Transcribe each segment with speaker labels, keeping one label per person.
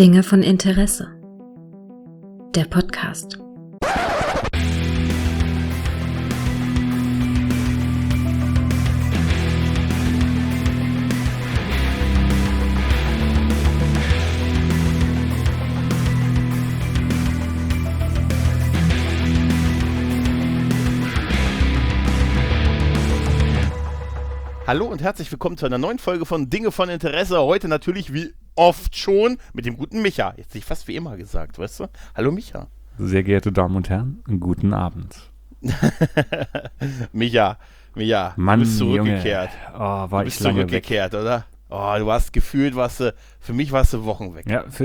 Speaker 1: Dinge von Interesse. Der Podcast.
Speaker 2: Hallo und herzlich willkommen zu einer neuen Folge von Dinge von Interesse. Heute natürlich wie oft schon mit dem guten Micha. Jetzt nicht fast wie immer gesagt, weißt du? Hallo Micha.
Speaker 3: Sehr geehrte Damen und Herren, guten Abend.
Speaker 2: Micha,
Speaker 3: Mann,
Speaker 2: du bist zurückgekehrt.
Speaker 3: Junge. Oh, war
Speaker 2: du bist
Speaker 3: ich lange
Speaker 2: zurückgekehrt, oder? Oh, du warst gefühlt, für mich warst du Wochen weg.
Speaker 3: Ja,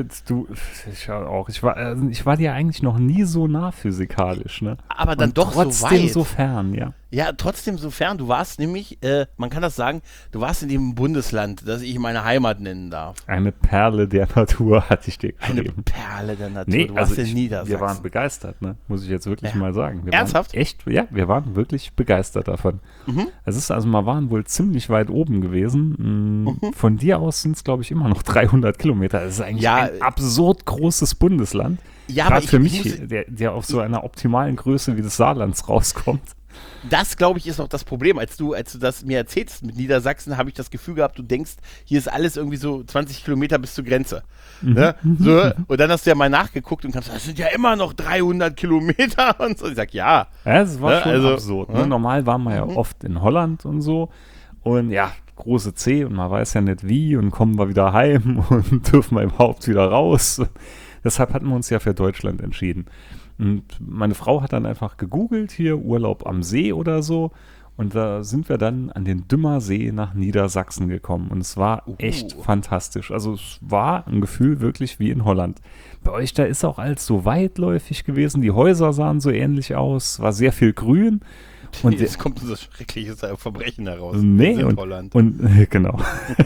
Speaker 3: ich auch. Ich war dir eigentlich noch nie so nah physikalisch, ne?
Speaker 2: Aber dann
Speaker 3: und
Speaker 2: doch so weit.
Speaker 3: Trotzdem so fern, ja.
Speaker 2: Ja, trotzdem so fern. Du warst nämlich, man kann das sagen, du warst in dem Bundesland, das ich meine Heimat nennen darf.
Speaker 3: Eine Perle der Natur hatte ich dir
Speaker 2: Eine
Speaker 3: gegeben.
Speaker 2: Perle der Natur.
Speaker 3: Nee,
Speaker 2: du warst
Speaker 3: also
Speaker 2: in Niedersachsen.
Speaker 3: wir waren begeistert, ne? Muss ich jetzt wirklich mal sagen. Wir
Speaker 2: Ernsthaft?
Speaker 3: Wir waren wirklich begeistert davon.
Speaker 2: Mhm.
Speaker 3: Es ist also, wir waren wohl ziemlich weit oben gewesen. Von dir aus sind es, glaube ich, immer noch 300 Kilometer. Das ist eigentlich ein absurd großes Bundesland.
Speaker 2: Ja,
Speaker 3: Gerade
Speaker 2: aber
Speaker 3: für mich, der auf so einer optimalen Größe wie des Saarlands rauskommt.
Speaker 2: Das, glaube ich, ist auch das Problem. Als du das mir erzählst mit Niedersachsen, habe ich das Gefühl gehabt, du denkst, hier ist alles irgendwie so 20 Kilometer bis zur Grenze. Ne? So, und dann hast du ja mal nachgeguckt und kannst, das sind ja immer noch 300 Kilometer und so. Ich sag, ja.
Speaker 3: Es war schon
Speaker 2: also,
Speaker 3: absurd. Ne? Normal waren wir ja oft in Holland und so. Und ja, große C und man weiß ja nicht wie und kommen wir wieder heim und dürfen wir überhaupt wieder raus. Deshalb hatten wir uns ja für Deutschland entschieden. Und meine Frau hat dann einfach gegoogelt, hier Urlaub am See oder so. Und da sind wir dann an den Dümmer See nach Niedersachsen gekommen. Und es war echt fantastisch. Also es war ein Gefühl wirklich wie in Holland. Bei euch, da ist auch alles so weitläufig gewesen. Die Häuser sahen so ähnlich aus. War sehr viel Grün.
Speaker 2: Und jetzt kommt so schreckliches Verbrechen heraus.
Speaker 3: Nee,
Speaker 2: in Holland.
Speaker 3: Genau.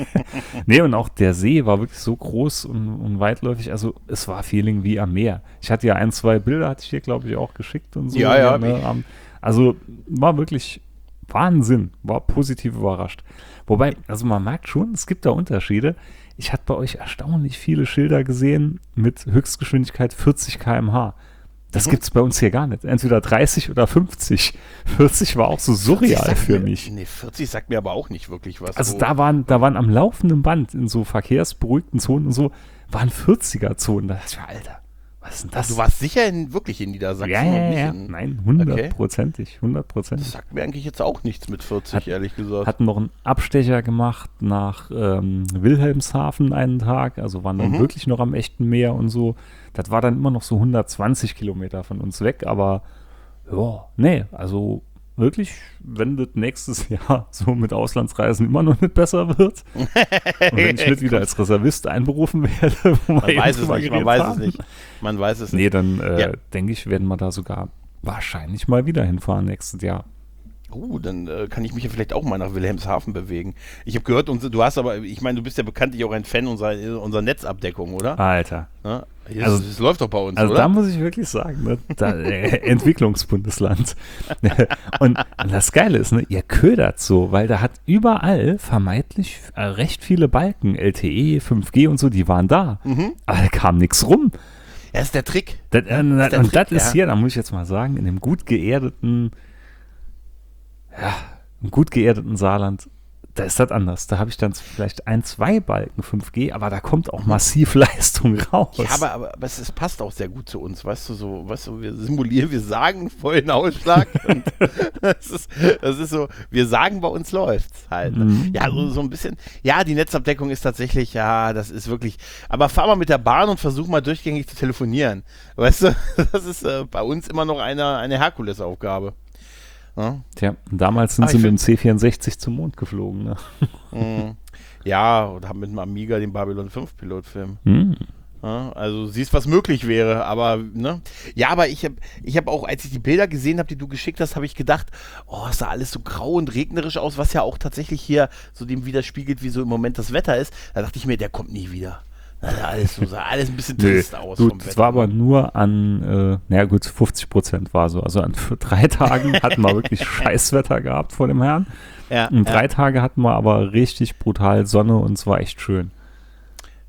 Speaker 3: Nee, und auch der See war wirklich so groß und weitläufig. Also es war Feeling wie am Meer. Ich hatte ja 1, 2 Bilder, hatte ich dir, glaube ich, auch geschickt und so.
Speaker 2: Ja.
Speaker 3: Ne? Also war wirklich Wahnsinn. War positiv überrascht. Wobei, also man merkt schon, es gibt da Unterschiede. Ich hatte bei euch erstaunlich viele Schilder gesehen mit Höchstgeschwindigkeit 40 km/h. Das gibt's bei uns hier gar nicht. Entweder 30 oder 50. 40 war auch so surreal für mich.
Speaker 2: Nee, 40 sagt mir aber auch nicht wirklich was.
Speaker 3: Also da waren am laufenden Band in so verkehrsberuhigten Zonen und so, waren 40er-Zonen. Da dachte ich mir, Alter, was ist denn das?
Speaker 2: Du warst sicher wirklich in Niedersachsen?
Speaker 3: Ja. Nein, 100%.
Speaker 2: Das sagt mir eigentlich jetzt auch nichts mit 40, ehrlich gesagt.
Speaker 3: Hatten noch einen Abstecher gemacht nach Wilhelmshaven einen Tag. Also waren dann wirklich noch am echten Meer und so. Das war dann immer noch so 120 Kilometer von uns weg, aber ja, nee, also wirklich, wenn das nächstes Jahr so mit Auslandsreisen immer noch nicht besser wird und wenn ich nicht wieder als Reservist einberufen werde,
Speaker 2: man weiß es nicht.
Speaker 3: Nee, dann denke ich, werden wir da sogar wahrscheinlich mal wieder hinfahren nächstes Jahr.
Speaker 2: Dann kann ich mich ja vielleicht auch mal nach Wilhelmshaven bewegen. Ich habe gehört, du hast aber, ich meine, du bist ja bekanntlich auch ein Fan unserer Netzabdeckung, oder?
Speaker 3: Alter.
Speaker 2: Ja? Das läuft doch bei uns,
Speaker 3: also
Speaker 2: oder?
Speaker 3: Da muss ich wirklich sagen, ne, Entwicklungsbundesland. Und das Geile ist, ne, ihr ködert so, weil da hat überall vermeintlich recht viele Balken, LTE, 5G und so, die waren da. Aber da kam nichts rum.
Speaker 2: Ja, das ist der Trick.
Speaker 3: Das ist hier, da muss ich jetzt mal sagen, in dem gut geerdeten Saarland, da ist das anders. Da habe ich dann vielleicht 1, 2 Balken 5G, aber da kommt auch massiv Leistung raus.
Speaker 2: Ja, aber es passt auch sehr gut zu uns, weißt du, wir simulieren, wir sagen vollen Ausschlag. Und das ist so, wir sagen, bei uns läuft's halt. Ja, so ein bisschen, ja, die Netzabdeckung ist tatsächlich, ja, das ist wirklich, aber fahr mal mit der Bahn und versuch mal durchgängig zu telefonieren. Weißt du, das ist bei uns immer noch eine Herkulesaufgabe. Ja.
Speaker 3: Tja, damals sind sie mit dem C64 zum Mond geflogen, ne?
Speaker 2: Ja, und haben mit dem Amiga den Babylon 5 Pilotfilm. Ja, also siehst, was möglich wäre, aber, ne? Ja, aber ich hab auch, als ich die Bilder gesehen habe, die du geschickt hast, habe ich gedacht, oh, es sah alles so grau und regnerisch aus, was ja auch tatsächlich hier so dem widerspiegelt, wie so im Moment das Wetter ist. Da dachte ich mir, der kommt nie wieder. Sah alles ein bisschen trist aus.
Speaker 3: Das war aber nur an, 50% war so. Also an 3 Tagen hatten wir wirklich Scheißwetter gehabt vor dem Herrn. Und 3 Tage hatten wir aber richtig brutal Sonne und es war echt schön.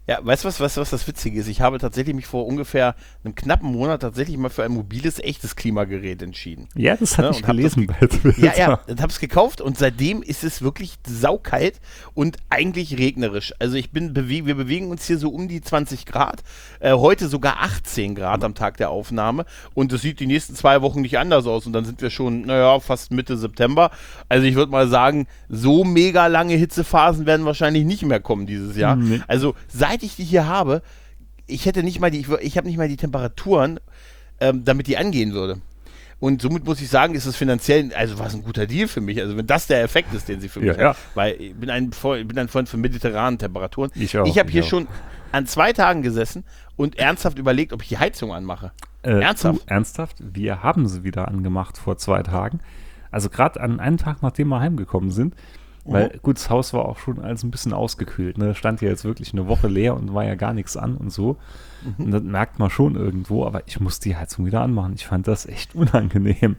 Speaker 2: Ja, weißt du was das Witzige ist? Ich habe tatsächlich mich vor ungefähr einem knappen Monat tatsächlich mal für ein mobiles, echtes Klimagerät entschieden.
Speaker 3: Ja, das hatte ich gelesen bei
Speaker 2: Twitter. Ja, ich habe es gekauft und seitdem ist es wirklich saukalt und eigentlich regnerisch. Also wir bewegen uns hier so um die 20 Grad, heute sogar 18 Grad am Tag der Aufnahme und das sieht die nächsten 2 Wochen nicht anders aus und dann sind wir schon, fast Mitte September. Also ich würde mal sagen, so mega lange Hitzephasen werden wahrscheinlich nicht mehr kommen dieses Jahr. Also seit ich die hier habe, ich habe nicht mal die Temperaturen, damit die angehen würde. Und somit muss ich sagen, ist es finanziell, also war es ein guter Deal für mich. Also wenn das der Effekt ist, den sie für mich hat. Weil ich bin ein Freund von mediterranen Temperaturen. Ich habe hier schon an 2 Tagen gesessen und ernsthaft überlegt, ob ich die Heizung anmache.
Speaker 3: Ernsthaft? Wir haben sie wieder angemacht vor 2 Tagen. Also gerade an einem Tag, nachdem wir heimgekommen sind. Weil, gut, das Haus war auch schon alles ein bisschen ausgekühlt. Ne? Stand ja jetzt wirklich eine Woche leer und war ja gar nichts an und so. Und das merkt man schon irgendwo, aber ich muss die Heizung wieder anmachen. Ich fand das echt unangenehm.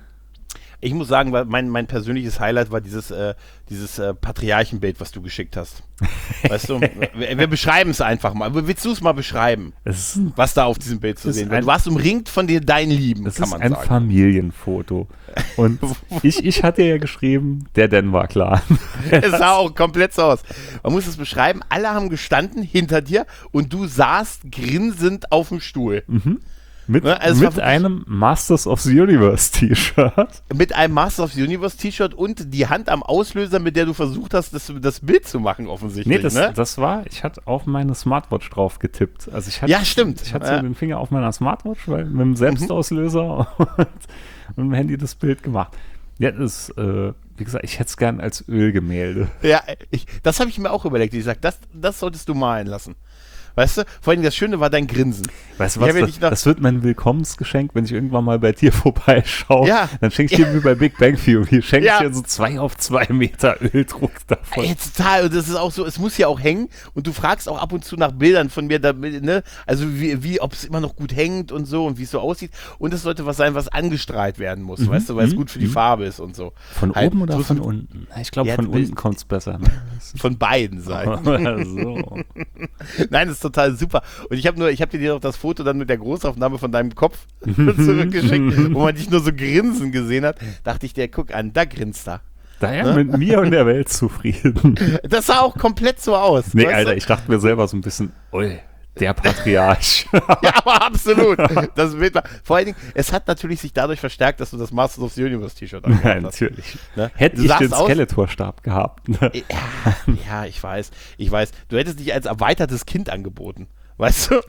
Speaker 2: Ich muss sagen, weil mein persönliches Highlight war dieses Patriarchenbild, was du geschickt hast. Weißt du, wir beschreiben es einfach mal. Willst du es mal beschreiben, was da auf diesem Bild zu sehen ist? Du warst umringt von deinen Lieben, kann man sagen.
Speaker 3: Das ist ein Familienfoto. Und ich hatte ja geschrieben, der Denver-Clan.
Speaker 2: Es sah auch komplett so aus. Man muss es beschreiben, alle haben gestanden hinter dir und du saßt grinsend auf dem Stuhl.
Speaker 3: Mit einem Masters of the Universe T-Shirt.
Speaker 2: Mit einem Masters of the Universe T-Shirt und die Hand am Auslöser, mit der du versucht hast, das Bild zu machen, offensichtlich.
Speaker 3: Nee, ich hatte auf meine Smartwatch drauf getippt. Also
Speaker 2: stimmt.
Speaker 3: Ich hatte so den Finger auf meiner Smartwatch, weil mit dem Selbstauslöser und mit dem Handy das Bild gemacht. Ja, das wie gesagt, ich hätte es gern als Ölgemälde.
Speaker 2: Ja, das habe ich mir auch überlegt. Ich sage, das solltest du malen lassen. Weißt du, vor allem das Schöne war dein Grinsen.
Speaker 3: Weißt du was, das wird mein Willkommensgeschenk, wenn ich irgendwann mal bei dir vorbeischaue. Ja. Dann schenke ich dir wie bei Big Bang Theory, schenke ich dir so 2 auf 2 Meter Öldruck davon.
Speaker 2: Ja, total, und das ist auch so, es muss ja auch hängen und du fragst auch ab und zu nach Bildern von mir, ne? Also wie ob es immer noch gut hängt und so und wie es so aussieht und es sollte was sein, was angestrahlt werden muss, weißt du, weil es gut für die Farbe ist und so.
Speaker 3: Von oben oder von unten? Ich glaube, von unten kommt es besser. Ne?
Speaker 2: Von beiden Seiten.
Speaker 3: So.
Speaker 2: Nein, das ist total super. Und ich habe dir noch das Foto dann mit der Großaufnahme von deinem Kopf zurückgeschickt, wo man dich nur so grinsen gesehen hat. Dachte ich dir, guck an, da grinst er.
Speaker 3: Daher mit mir und der Welt zufrieden.
Speaker 2: Das sah auch komplett so aus.
Speaker 3: Nee, Alter, ich dachte mir selber so ein bisschen, der Patriarch.
Speaker 2: Ja, aber absolut. Das Bild war, vor allen Dingen, es hat natürlich sich dadurch verstärkt, dass du das Masters of the Universe T-Shirt angehabt hast.
Speaker 3: Nein, natürlich. Ne? Hätte ich den Skeletor-Stab gehabt. Ne?
Speaker 2: Ja, ich weiß. Du hättest dich als erweitertes Kind angeboten. Weißt du?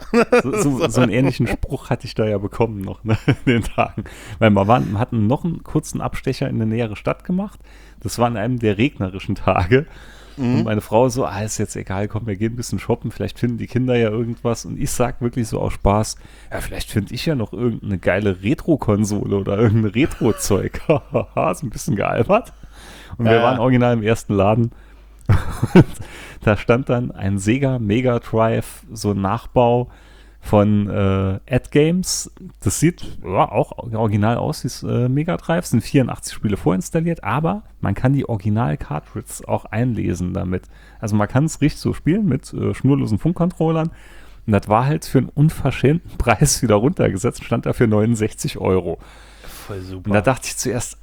Speaker 3: So einen ähnlichen Spruch hatte ich da ja bekommen noch, ne, in den Tagen. Weil wir hatten noch einen kurzen Abstecher in eine nähere Stadt gemacht. Das war an einem der regnerischen Tage. Und meine Frau so, ist jetzt egal, komm, wir gehen ein bisschen shoppen, vielleicht finden die Kinder ja irgendwas. Und ich sag wirklich so aus Spaß, ja, vielleicht finde ich ja noch irgendeine geile Retro-Konsole oder irgendein Retro-Zeug. Ist ein bisschen gealbert. Und wir waren original im ersten Laden. Und da stand dann ein Sega Mega Drive, so ein Nachbau von AdGames. Das sieht auch original aus, dieses Mega Drive. Sind 84 Spiele vorinstalliert, aber man kann die Original-Cartridges auch einlesen damit. Also man kann es richtig so spielen mit schnurlosen Funkcontrollern. Und das war halt für einen unverschämten Preis wieder runtergesetzt, stand da für 69 €.
Speaker 2: Voll super.
Speaker 3: Und da dachte ich zuerst,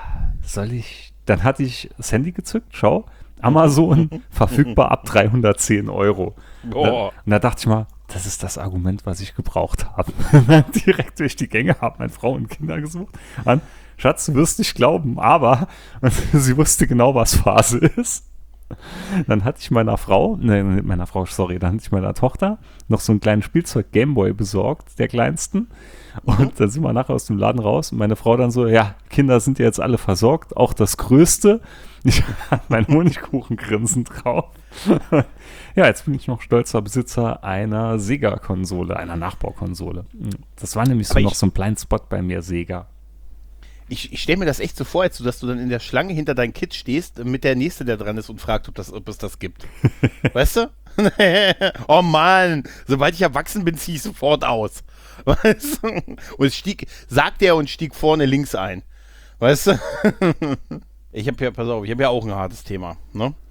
Speaker 3: dann hatte ich das Handy gezückt, schau, Amazon, verfügbar ab 310 €. Und da dachte ich mal, das ist das Argument, was ich gebraucht habe. Direkt durch die Gänge, habe meine Frau und Kinder gesucht. Schatz, du wirst nicht glauben, aber sie wusste genau, was Phase ist. Dann hatte ich meiner Tochter noch so einen kleinen Spielzeug Gameboy besorgt, der kleinsten. Und dann sind wir nachher aus dem Laden raus und meine Frau dann so, ja, Kinder sind ja jetzt alle versorgt, auch das Größte. Ich hatte mein Honigkuchengrinsen drauf. Ja, jetzt bin ich noch stolzer Besitzer einer Sega-Konsole, einer Nachbaukonsole. Das war nämlich noch so ein Blind Spot bei mir, Sega.
Speaker 2: Ich stelle mir das echt so vor, dass du dann in der Schlange hinter dein Kind stehst, mit der Nächste, der dran ist und fragt, ob es das gibt. Weißt du? Oh Mann, sobald ich erwachsen bin, ziehe ich sofort aus. Weißt du? Und sagte er und stieg vorne links ein. Weißt du? Ich habe ja auch ein hartes Thema. Ne?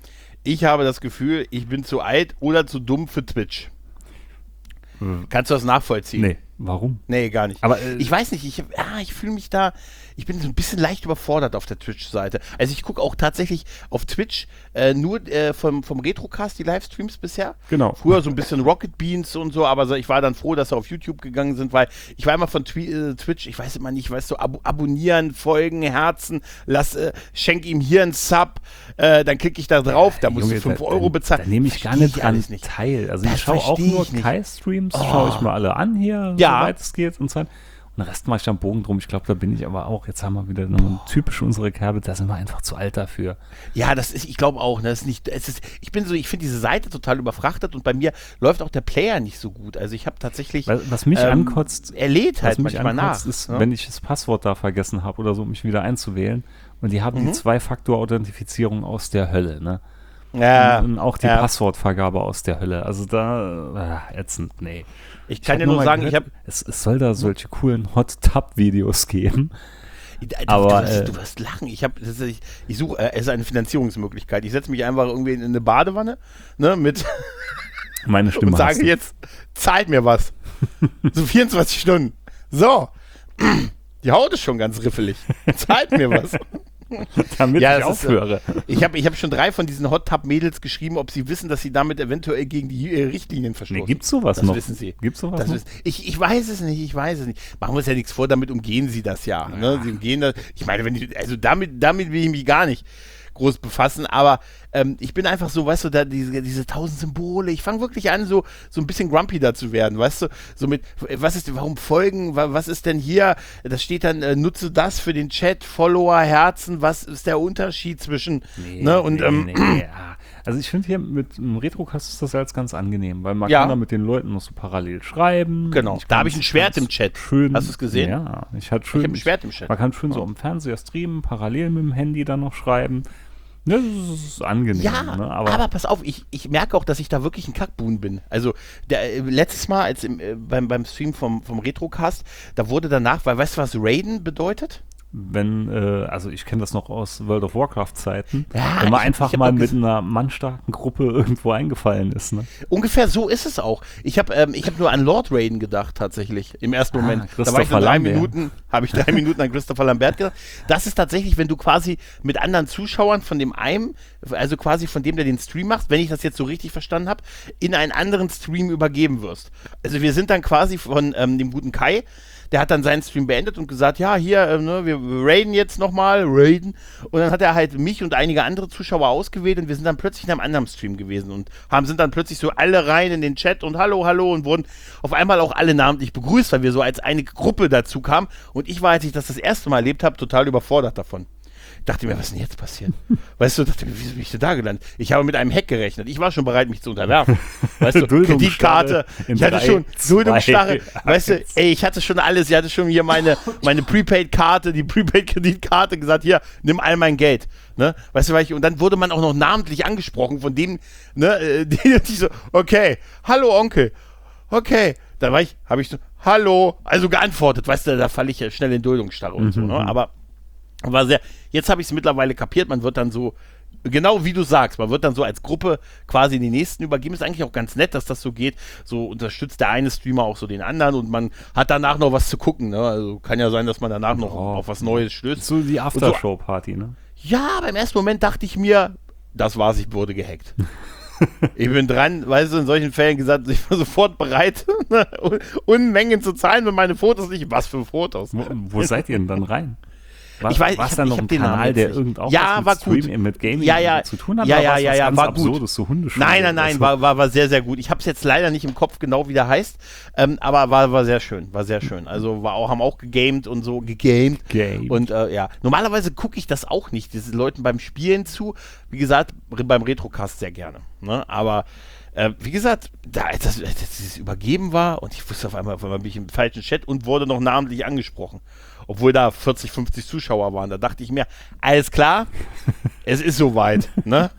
Speaker 2: ich habe das Gefühl, ich bin zu alt oder zu dumm für Twitch. Kannst du das nachvollziehen?
Speaker 3: Nee, warum?
Speaker 2: Nee, gar nicht.
Speaker 3: Aber
Speaker 2: ich weiß nicht, ich fühle mich da, ich bin so ein bisschen leicht überfordert auf der Twitch-Seite. Also ich gucke auch tatsächlich auf Twitch nur vom Retrocast die Livestreams bisher.
Speaker 3: Genau.
Speaker 2: Früher so ein bisschen Rocket Beans und so, aber ich war dann froh, dass sie auf YouTube gegangen sind, weil ich war immer von Twitch, ich weiß immer nicht, weißt du, abonnieren, folgen, Herzen, schenk ihm hier einen Sub, dann klicke ich da drauf, da musst du 5 Euro bezahlen.
Speaker 3: Da nehme ich gar nicht dran teil. Also ich schaue auch nur Kai-Streams, schaue ich mir alle an hier, soweit es geht und so. Und den Rest mache ich dann Bogen drum. Ich glaube, da bin ich aber auch, jetzt haben wir wieder typisch unsere Kerbe, da sind wir einfach zu alt dafür.
Speaker 2: Ja, ich glaube auch, ne, ich finde diese Seite total überfrachtet und bei mir läuft auch der Player nicht so gut. Also ich habe tatsächlich
Speaker 3: was mich ankotzt,
Speaker 2: er lädt halt manchmal nach.
Speaker 3: Ist, wenn ich das Passwort da vergessen habe oder so, um mich wieder einzuwählen. Und die haben die 2-Faktor-Authentifizierung aus der Hölle, ne?
Speaker 2: Ja.
Speaker 3: Und auch die Passwortvergabe aus der Hölle. Also da, ätzend, nee.
Speaker 2: Ich kann dir nur sagen,
Speaker 3: gehört, es soll da solche coolen Hot-Tub-Videos geben.
Speaker 2: Aber du wirst lachen. Ich suche, es ist eine Finanzierungsmöglichkeit. Ich setze mich einfach irgendwie in eine Badewanne, ne, mit
Speaker 3: meine Stimme
Speaker 2: und sage jetzt, zahlt mir was. So 24 Stunden. So. Die Haut ist schon ganz riffelig. Zahlt mir was.
Speaker 3: Damit ich aufhöre.
Speaker 2: Ich hab schon 3 von diesen Hot-Tub-Mädels geschrieben, ob sie wissen, dass sie damit eventuell gegen die Richtlinien verstoßen.
Speaker 3: Nee, gibt's sowas noch?
Speaker 2: Das wissen sie.
Speaker 3: Gibt's sowas noch?
Speaker 2: Ich weiß es nicht, Machen wir uns ja nichts vor, damit umgehen sie das ja. Ne? Sie umgehen das. Ich meine, damit will ich mich gar nicht groß befassen, aber ich bin einfach so, weißt du, da diese 1000 Symbole, ich fange wirklich an, so ein bisschen grumpy da zu werden, weißt du, so mit, warum folgen, was ist denn hier, das steht dann, nutze das für den Chat, Follower, Herzen, was ist der Unterschied zwischen,
Speaker 3: Also ich finde hier mit dem Retrocast ist das ja jetzt ganz angenehm, weil man kann da mit den Leuten noch so parallel schreiben.
Speaker 2: Genau, da habe ich ein Schwert im Chat.
Speaker 3: Schön,
Speaker 2: hast du es gesehen?
Speaker 3: Ja, ich habe
Speaker 2: ein Schwert im Chat.
Speaker 3: Man kann schön so am Fernseher streamen, parallel mit dem Handy dann noch schreiben. Das ist angenehm.
Speaker 2: Ja,
Speaker 3: ne?
Speaker 2: aber pass auf, ich merke auch, dass ich da wirklich ein Kackbuhn bin. Also letztes Mal beim Stream vom Retrocast, da wurde danach, weil weißt du, was Raiden bedeutet?
Speaker 3: Also ich kenne das noch aus World of Warcraft-Zeiten,
Speaker 2: ja,
Speaker 3: wenn man einfach mal mit einer mannstarken Gruppe irgendwo eingefallen ist. Ne?
Speaker 2: Ungefähr so ist es auch. Ich hab nur an Lord Raiden gedacht, tatsächlich, im ersten Moment. Da war ich dann 3 Minuten, habe ich 3 Minuten an Christopher Lambert gedacht. Das ist tatsächlich, wenn du quasi mit anderen Zuschauern von dem einen, also quasi von dem, der den Stream macht, wenn ich das jetzt so richtig verstanden habe, in einen anderen Stream übergeben wirst. Also wir sind dann quasi von dem guten Kai, der hat dann seinen Stream beendet und gesagt, ja, hier, wir raiden jetzt nochmal, und dann hat er halt mich und einige andere Zuschauer ausgewählt und wir sind dann plötzlich in einem anderen Stream gewesen und sind dann plötzlich so alle rein in den Chat und hallo und wurden auf einmal auch alle namentlich begrüßt, weil wir so als eine Gruppe dazu kamen und ich war, als ich das erste Mal erlebt habe, total überfordert davon. Dachte mir, was ist denn jetzt passiert? Weißt du, dachte mir, wieso bin ich denn da gelandet? Ich habe mit einem Hack gerechnet. Ich war schon bereit, mich zu unterwerfen. Weißt du, Kreditkarte, ich hatte schon Duldungsstarre. Weißt du, ich hatte schon alles. Ich hatte schon hier meine Prepaid-Karte, die Prepaid-Kreditkarte gesagt, hier, nimm all mein Geld. Ne? Weißt du, und dann wurde man auch noch namentlich angesprochen von dem, ne, die so, okay, hallo Onkel, okay. Dann habe ich so, hallo, also geantwortet, weißt du, da falle ich ja schnell in Duldungsstarre und so, ne? Aber jetzt habe ich es mittlerweile kapiert, man wird dann so, genau wie du sagst, man wird dann so als Gruppe quasi in die nächsten übergeben. Ist eigentlich auch ganz nett, dass das so geht. So unterstützt der eine Streamer auch so den anderen und man hat danach noch was zu gucken. Ne? Also kann ja sein, dass man danach noch auf was Neues stößt.
Speaker 3: So die Aftershow-Party, ne?
Speaker 2: Ja, aber im ersten Moment dachte ich mir, das war's, ich wurde gehackt. Ich bin dran, weißt du, in solchen Fällen gesagt, ich war sofort bereit, Unmengen zu zahlen für meine Fotos nicht. Was für Fotos?
Speaker 3: Wo seid ihr denn dann rein?
Speaker 2: Ich weiß,
Speaker 3: war es dann noch ein Kanal, der irgendwo
Speaker 2: was mit Stream,
Speaker 3: mit Gaming zu tun hat?
Speaker 2: Ja, war
Speaker 3: Absurdes,
Speaker 2: gut.
Speaker 3: So
Speaker 2: Nein, war sehr, sehr gut. Ich habe es jetzt leider nicht im Kopf genau, wie der heißt, aber war sehr schön, Also haben auch gegamed und so, Und normalerweise gucke ich das auch nicht, diese Leuten beim Spielen zu. Wie gesagt, beim Retrocast sehr gerne. Ne? Aber wie gesagt, als dieses Übergeben war und ich wusste auf einmal bin ich im falschen Chat und wurde noch namentlich angesprochen. Obwohl da 40, 50 Zuschauer waren. Da dachte ich mir, alles klar, es ist soweit. Ne?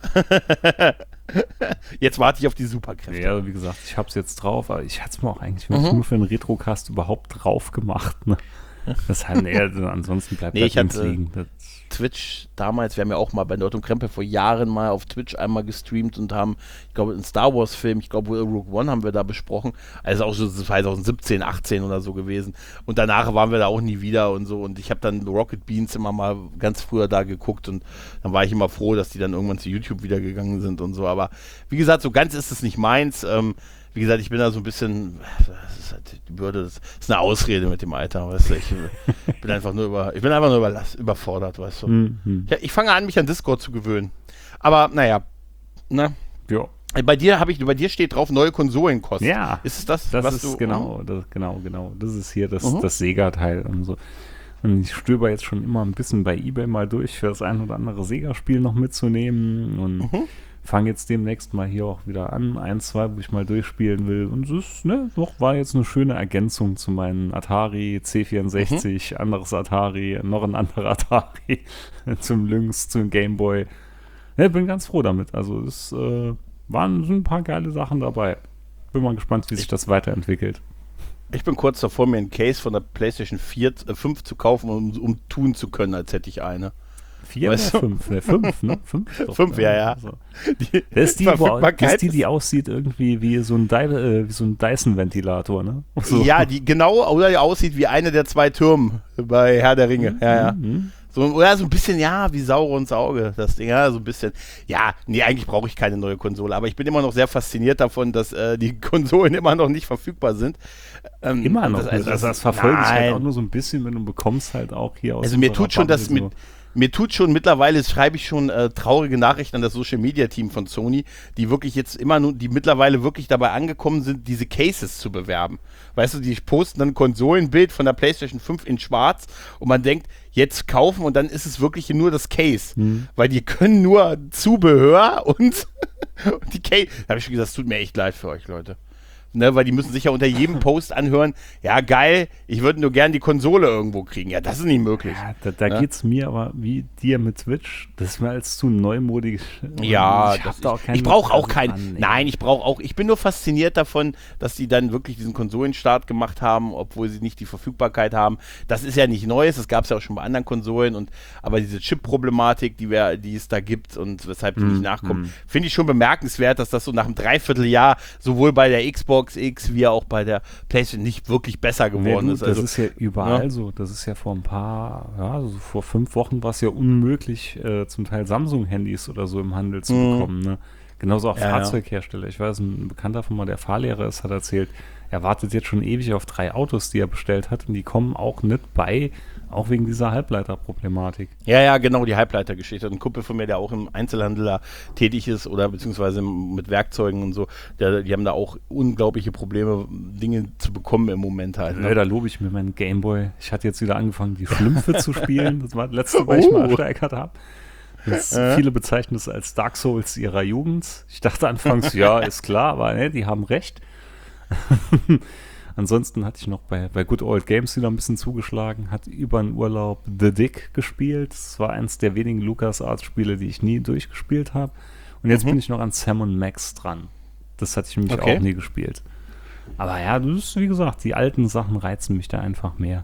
Speaker 2: Jetzt warte ich auf die Superkräfte.
Speaker 3: Ja, wie gesagt, ich habe es jetzt drauf, aber ich hatte es mir auch eigentlich nur für einen Retrocast überhaupt drauf gemacht. Ne? Das heißt, ansonsten bleibt
Speaker 2: ich
Speaker 3: halt liegen.
Speaker 2: Twitch damals, wir haben ja auch mal bei Nerd und Krempel vor Jahren mal auf Twitch einmal gestreamt und haben, ich glaube, einen Star Wars Film, ich glaube Rogue One haben wir da besprochen, also auch so 2017, 18 oder so gewesen und danach waren wir da auch nie wieder und so und ich habe dann Rocket Beans immer mal ganz früher da geguckt und dann war ich immer froh, dass die dann irgendwann zu YouTube wieder gegangen sind und so, aber wie gesagt, so ganz ist es nicht meins, wie gesagt, ich bin da so ein bisschen, das ist halt die Bürde, das ist eine Ausrede mit dem Alter, weißt du, ich bin einfach nur überfordert, weißt du. Ja, ich fange an, mich an Discord zu gewöhnen. Aber, naja, ne?
Speaker 3: Ja.
Speaker 2: Bei dir steht drauf, neue Konsolen kosten.
Speaker 3: Ja.
Speaker 2: Ist es das,
Speaker 3: das
Speaker 2: was
Speaker 3: ist
Speaker 2: du...
Speaker 3: genau. Das ist hier das Sega-Teil und so. Und ich stöber jetzt schon immer ein bisschen bei eBay mal durch, für das ein oder andere Sega-Spiel noch mitzunehmen und fange jetzt demnächst mal hier auch wieder an, 1, 2, wo ich mal durchspielen will. Und das ist, war jetzt eine schöne Ergänzung zu meinen Atari, C64, anderes Atari, noch ein anderer Atari, zum Lynx, zum Gameboy. Ja, bin ganz froh damit. Also es sind ein paar geile Sachen dabei. Bin mal gespannt, wie sich das weiterentwickelt.
Speaker 2: Ich bin kurz davor, mir ein Case von der PlayStation 5 zu kaufen, um tun zu können, als hätte ich eine.
Speaker 3: 4 oder 5? Ne, 5, ne?
Speaker 2: 5, ja.
Speaker 3: Also. Das ist die aussieht irgendwie wie so ein Dyson-Ventilator, ne? So.
Speaker 2: Ja, die aussieht wie eine der 2 Türme bei Herr der Ringe. Ja. So ein bisschen, wie Saurons Auge, das Ding, ja, so ein bisschen. Ja, nee, eigentlich brauche ich keine neue Konsole, aber ich bin immer noch sehr fasziniert davon, dass die Konsolen immer noch nicht verfügbar sind.
Speaker 3: Immer noch. Das verfolge ich halt auch nur so ein bisschen, wenn du bekommst halt auch hier aus.
Speaker 2: Also mir tut schon mittlerweile, schreibe ich schon traurige Nachrichten an das Social Media Team von Sony, die wirklich jetzt die mittlerweile wirklich dabei angekommen sind, diese Cases zu bewerben. Weißt du, die posten dann ein Konsolenbild von der PlayStation 5 in schwarz und man denkt, jetzt kaufen und dann ist es wirklich nur das Case. Weil die können nur Zubehör und die Case. Da habe ich schon gesagt, es tut mir echt leid für euch, Leute. Ne, weil die müssen sich ja unter jedem Post anhören, ja geil, ich würde nur gern die Konsole irgendwo kriegen. Ja, das ist nicht möglich.
Speaker 3: Ja, da geht es mir aber wie dir mit Twitch, das ist mir als zu neumodig.
Speaker 2: Ja, ich brauche auch keinen. Nein, ich bin nur fasziniert davon, dass die dann wirklich diesen Konsolenstart gemacht haben, obwohl sie nicht die Verfügbarkeit haben. Das ist ja nicht Neues, das gab es ja auch schon bei anderen Konsolen, aber diese Chip-Problematik, die es da gibt und weshalb die nicht nachkommen, finde ich schon bemerkenswert, dass das so nach einem Dreivierteljahr sowohl bei der Xbox X wie auch bei der PlayStation nicht wirklich besser geworden ist.
Speaker 3: Also, das ist ja überall so. Das ist ja vor vor 5 Wochen war es ja unmöglich, zum Teil Samsung-Handys oder so im Handel zu bekommen. Ne? Genauso auch Fahrzeughersteller. Ich weiß, ein Bekannter von mir, der Fahrlehrer ist, hat erzählt, er wartet jetzt schon ewig auf 3 Autos, die er bestellt hat und die kommen auch nicht bei, auch wegen dieser Halbleiterproblematik.
Speaker 2: Ja, genau, die Halbleitergeschichte. Ein Kumpel von mir, der auch im Einzelhandel da tätig ist oder beziehungsweise mit Werkzeugen und so, die haben da auch unglaubliche Probleme, Dinge zu bekommen im Moment halt. Ne?
Speaker 3: Ja, da lobe ich mir meinen Gameboy. Ich hatte jetzt wieder angefangen, die Schlümpfe zu spielen. Das war das letzte, was ich mal ersteigert habe. Viele bezeichnen es als Dark Souls ihrer Jugend. Ich dachte anfangs, ja, ist klar, aber ne, die haben recht. Ansonsten hatte ich noch bei Good Old Games wieder ein bisschen zugeschlagen, hat über einen Urlaub The Dick gespielt. Das war eins der wenigen LucasArts-Spiele, die ich nie durchgespielt habe. Und jetzt bin ich noch an Sam & Max dran. Das hatte ich nämlich auch nie gespielt. Aber ja, das ist, wie gesagt, die alten Sachen reizen mich da einfach mehr.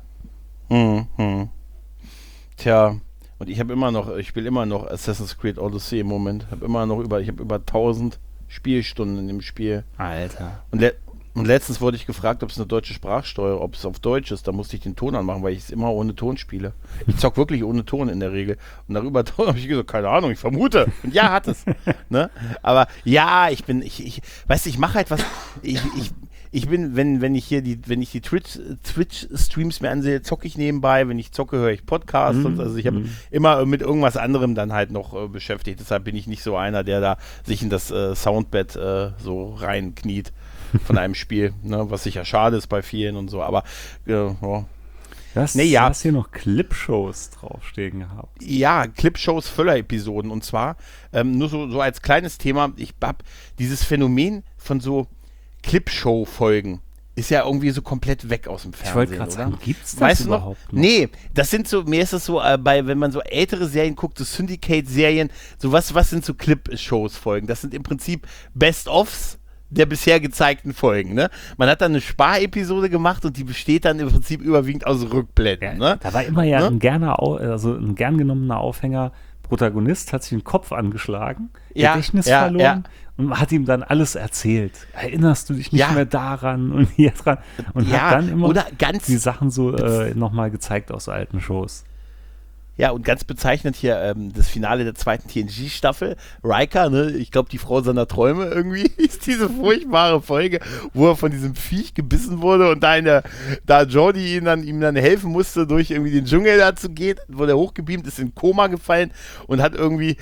Speaker 2: Tja, und ich spiele immer noch Assassin's Creed Odyssey im Moment. Ich habe über 1000 Spielstunden in dem Spiel.
Speaker 3: Alter.
Speaker 2: Und letztens wurde ich gefragt, ob es eine deutsche Sprachsteuer, ob es auf Deutsch ist. Da musste ich den Ton anmachen, weil ich es immer ohne Ton spiele. Ich zock wirklich ohne Ton in der Regel. Und darüber habe ich gesagt, keine Ahnung, ich vermute. Und ja, hat es. Ne? Aber ja, weißt du, ich mache halt was. Ich bin, wenn ich die Twitch-Streams mir ansehe, zocke ich nebenbei. Wenn ich zocke, höre ich Podcasts. Also ich habe immer mit irgendwas anderem dann halt noch beschäftigt. Deshalb bin ich nicht so einer, der da sich in das Soundbed so reinkniet von einem Spiel, ne, was sicher schade ist bei vielen und so, aber
Speaker 3: Du hast hier noch Clipshows draufstehen gehabt.
Speaker 2: Ja, Clipshows, Völler-Episoden und zwar nur so als kleines Thema, ich habe dieses Phänomen von so Clipshow-Folgen ist ja irgendwie so komplett weg aus dem Fernsehen,
Speaker 3: ich wollte gerade sagen, gibt's das
Speaker 2: weißt
Speaker 3: überhaupt
Speaker 2: noch? Nee, das sind so, mir ist es so, wenn man so ältere Serien guckt, so Syndicate-Serien, so was sind so Clip-Shows-Folgen? Das sind im Prinzip Best-ofs, der bisher gezeigten Folgen. Ne? Man hat dann eine Sparepisode gemacht und die besteht dann im Prinzip überwiegend aus Rückblenden. Ne?
Speaker 3: Da war immer ja ein gern genommener Aufhänger. Protagonist hat sich den Kopf angeschlagen, Gedächtnis verloren und hat ihm dann alles erzählt. Erinnerst du dich nicht mehr daran und hier dran? Und hat dann immer die Sachen so nochmal gezeigt aus alten Shows.
Speaker 2: Ja, und ganz bezeichnend hier das Finale der 2. TNG-Staffel. Riker, ne, ich glaube, die Frau seiner Träume irgendwie, ist diese furchtbare Folge, wo er von diesem Viech gebissen wurde und da Geordi ihm dann helfen musste, durch irgendwie den Dschungel da zu gehen, wurde er hochgebeamt, ist in Koma gefallen und hat irgendwie